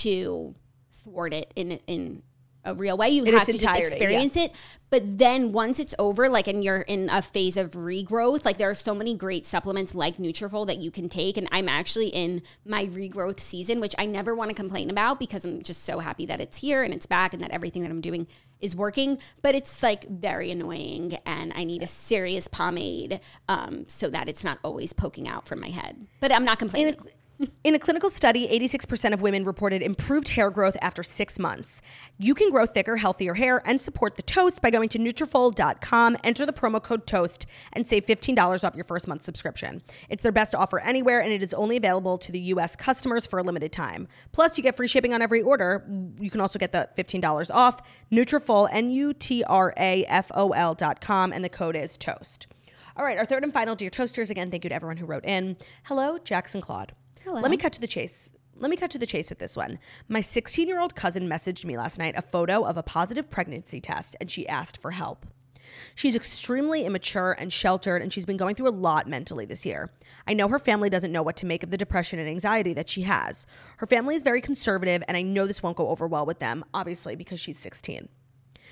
Speaker 5: to thwart it in in a real way. You
Speaker 4: In
Speaker 5: have
Speaker 4: its
Speaker 5: to just
Speaker 4: entirety,
Speaker 5: experience it. But then once it's over, like, and you're in a phase of regrowth, like, there are so many great supplements like Nutrafol that you can take. And I'm actually in my regrowth season, which I never want to complain about because I'm just so happy that it's here and it's back and that everything that I'm doing is working. But it's like very annoying, and I need a serious pomade um, so that it's not always poking out from my head. But I'm not complaining.
Speaker 4: In a, in a clinical study, eighty-six percent of women reported improved hair growth after six months. You can grow thicker, healthier hair and support the Toast by going to Nutrafol dot com, enter the promo code TOAST, and save fifteen dollars off your first month subscription. It's their best offer anywhere, and it is only available to the U S customers for a limited time. Plus, you get free shipping on every order. You can also get the fifteen dollars off. Nutrafol, N U T R A F O L dot com, and the code is TOAST. All right, our third and final Dear Toasters. Again, thank you to everyone who wrote in. Hello, Jackson Claude.
Speaker 5: Hello.
Speaker 4: Let me cut to the chase. Let me cut to the chase with this one. My sixteen-year-old cousin messaged me last night a photo of a positive pregnancy test, and she asked for help. She's extremely immature and sheltered, and she's been going through a lot mentally this year. I know her family doesn't know what to make of the depression and anxiety that she has. Her family is very conservative, and I know this won't go over well with them, obviously, because she's sixteen.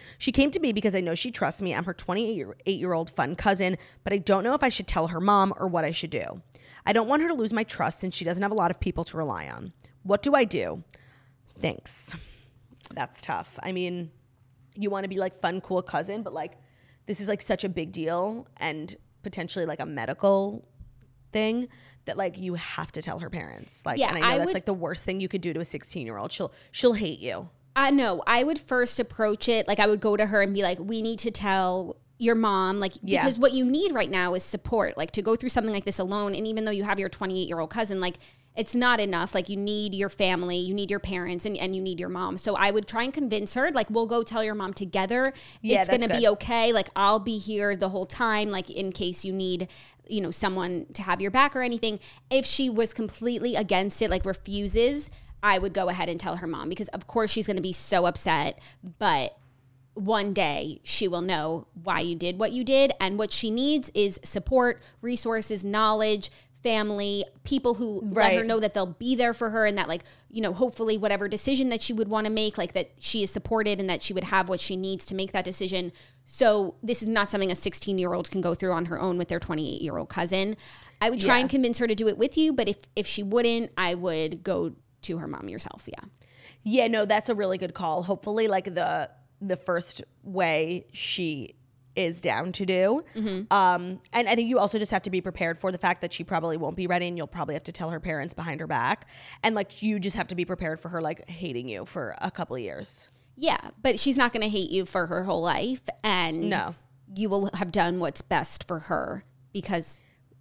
Speaker 4: She came to me because I know she trusts me. I'm her twenty-eight-year-old fun cousin, but I don't know if I should tell her mom or what I should do. I don't want her to lose my trust since she doesn't have a lot of people to rely on. What do I do? Thanks. That's tough. I mean, you want to be like fun, cool cousin, but like this is like such a big deal and potentially like a medical thing that like you have to tell her parents. Like,
Speaker 5: Yeah,
Speaker 4: and I know
Speaker 5: I
Speaker 4: that's
Speaker 5: would-
Speaker 4: like the worst thing you could do to a sixteen-year-old. She'll she'll hate you.
Speaker 5: I know. I would first approach it like I would go to her and be like, we need to tell your mom, like,
Speaker 4: Yeah.
Speaker 5: because what you need right now is support, like to go through something like this alone. And even though you have your twenty-eight year old cousin, like it's not enough. Like you need your family, you need your parents, and, and you need your mom. So I would try and convince her, like, we'll go tell your mom together.
Speaker 4: Yeah,
Speaker 5: it's going
Speaker 4: that's
Speaker 5: to be
Speaker 4: good.
Speaker 5: okay. Like I'll be here the whole time, like in case you need, you know, someone to have your back or anything. If she was completely against it, like refuses, I would go ahead and tell her mom, because of course she's going to be so upset, but one day she will know why you did what you did. And what she needs is support, resources, knowledge, family, people who let her
Speaker 4: Right.
Speaker 5: know that they'll be there for her, and that, like, you know, hopefully whatever decision that she would want to make, like that she is supported and that she would have what she needs to make that decision. So this is not something a sixteen year old can go through on her own with their twenty-eight year old cousin. I would try
Speaker 4: Yeah.
Speaker 5: and convince her to do it with you, but if if she wouldn't, I would go to her mom yourself. Yeah.
Speaker 4: Yeah, no, that's a really good call. Hopefully, like the the first way she is down to do.
Speaker 5: Mm-hmm.
Speaker 4: Um, and I think you also just have to be prepared for the fact that she probably won't be ready, and you'll probably have to tell her parents behind her back. And like you just have to be prepared for her like hating you for a couple of years.
Speaker 5: Yeah, but she's not going to hate you for her whole life, and
Speaker 4: No.
Speaker 5: you will have done what's best for her, because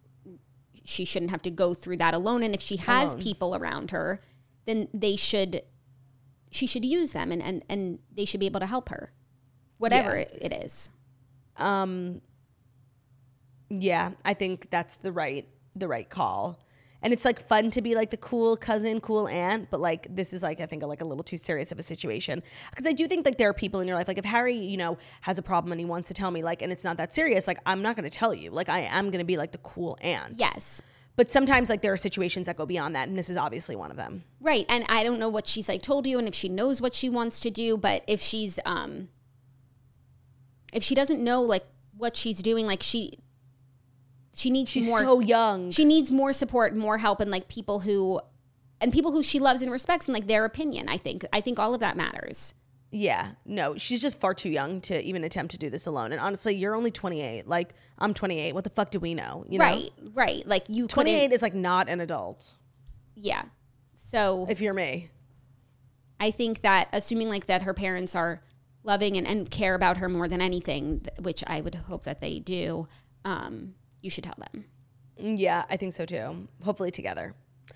Speaker 5: she shouldn't have to go through that alone. And if she has
Speaker 4: Alone.
Speaker 5: people around her, then they should, she should use them, and, and, and they should be able to help her, whatever
Speaker 4: Yeah.
Speaker 5: it, it is.
Speaker 4: Um, yeah, I think that's the right the right call. And it's like fun to be like the cool cousin, cool aunt, but like this is like I think like a little too serious of a situation, because I do think like there are people in your life, like if Harry, you know, has a problem and he wants to tell me, like, and it's not that serious, like I'm not going to tell you, like I am going to be like the cool aunt.
Speaker 5: Yes.
Speaker 4: But sometimes like there are situations that go beyond that, and this is obviously one of them.
Speaker 5: Right. And I don't know what she's like told you and if she knows what she wants to do, but if she's um if she doesn't know like what she's doing, like she she needs
Speaker 4: She's
Speaker 5: more
Speaker 4: so young.
Speaker 5: she needs more support, more help, and like people who and people who she loves and respects, and like their opinion. I think I think all of that matters.
Speaker 4: Yeah, no, she's just far too young to even attempt to do this alone. And honestly, you're only twenty-eight. Like, I'm twenty-eight. What the fuck do we know? You know?
Speaker 5: Right, right. Like you
Speaker 4: twenty-eight
Speaker 5: couldn't,
Speaker 4: is like not an adult
Speaker 5: yeah. So
Speaker 4: if you're me.
Speaker 5: I think that assuming like that her parents are loving and, and care about her more than anything, th- which I would hope that they do, um, you should tell them.
Speaker 4: Yeah, I think so too. Hopefully together.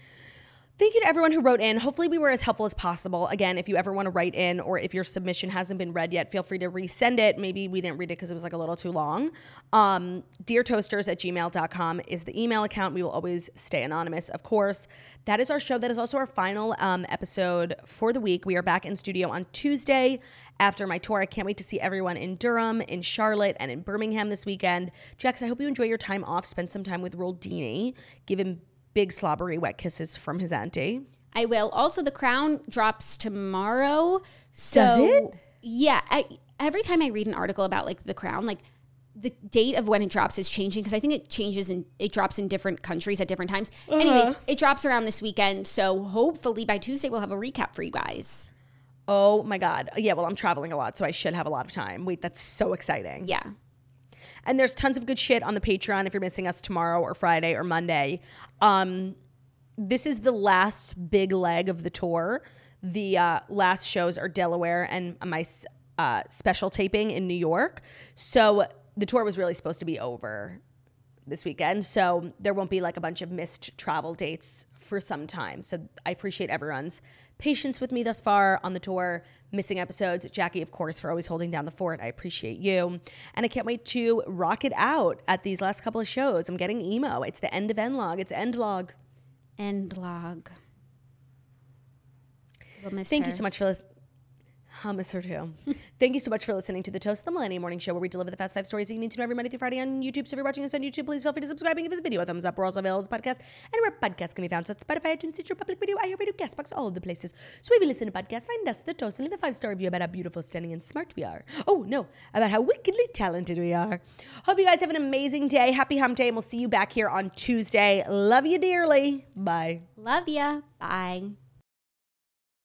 Speaker 4: Thank you to everyone who wrote in. Hopefully we were as helpful as possible. Again, if you ever want to write in, or if your submission hasn't been read yet, feel free to resend it. Maybe we didn't read it because it was like a little too long. Um, dear toasters at gmail dot com is the email account. We will always stay anonymous, of course. That is our show. That is also our final um, episode for the week. We are back in studio on Tuesday after my tour. I can't wait to see everyone in Durham, in Charlotte, and in Birmingham this weekend. Jax, I hope you enjoy your time off. Spend some time with Roldini. Give him big slobbery wet kisses from his auntie.
Speaker 5: I will. Also, The Crown drops tomorrow. So,
Speaker 4: Does it?
Speaker 5: Yeah. I, every time I read an article about like The Crown, like the date of when it drops is changing, because I think it changes and it drops in different countries at different times.
Speaker 4: Uh-huh.
Speaker 5: Anyways, it drops around this weekend. So hopefully by Tuesday we'll have a recap for you guys.
Speaker 4: Oh my God. Yeah, well, I'm traveling a lot, so I should have a lot of time. Wait, that's so exciting.
Speaker 5: Yeah.
Speaker 4: And there's tons of good shit on the Patreon if you're missing us tomorrow or Friday or Monday. Um, this is the last big leg of the tour. The uh, last shows are Delaware and my uh, special taping in New York. So the tour was really supposed to be over this weekend. So there won't be like a bunch of missed travel dates for some time. So I appreciate everyone's patience with me thus far on the tour, missing episodes. Jackie, of course, for always holding down the fort. I appreciate you. And I can't wait to rock it out at these last couple of shows. I'm getting emo. It's the end of N-Log. It's end log.
Speaker 5: End log. We'll miss
Speaker 4: Thank
Speaker 5: her.
Speaker 4: you so much for listening. I'll miss her too. Thank you so much for listening to the Toast of the Millennium Morning Show, where we deliver the fast five stories that you need to know every Monday through Friday on YouTube. So if you're watching us on YouTube, please feel free to subscribe and give us a video a thumbs up. We're also available as a podcast anywhere podcasts can be found. So it's Spotify, iTunes, Stitcher, Public Radio, iHeartRadio, Castbox, all of the places. So if you listen to podcasts, find us, The Toast, and leave a five-star review about how beautiful, stunning, and smart we are. Oh, no, about how wickedly talented we are. Hope you guys have an amazing day. Happy hump day, and we'll see you back here on Tuesday. Love you dearly. Bye.
Speaker 5: Love ya. Bye.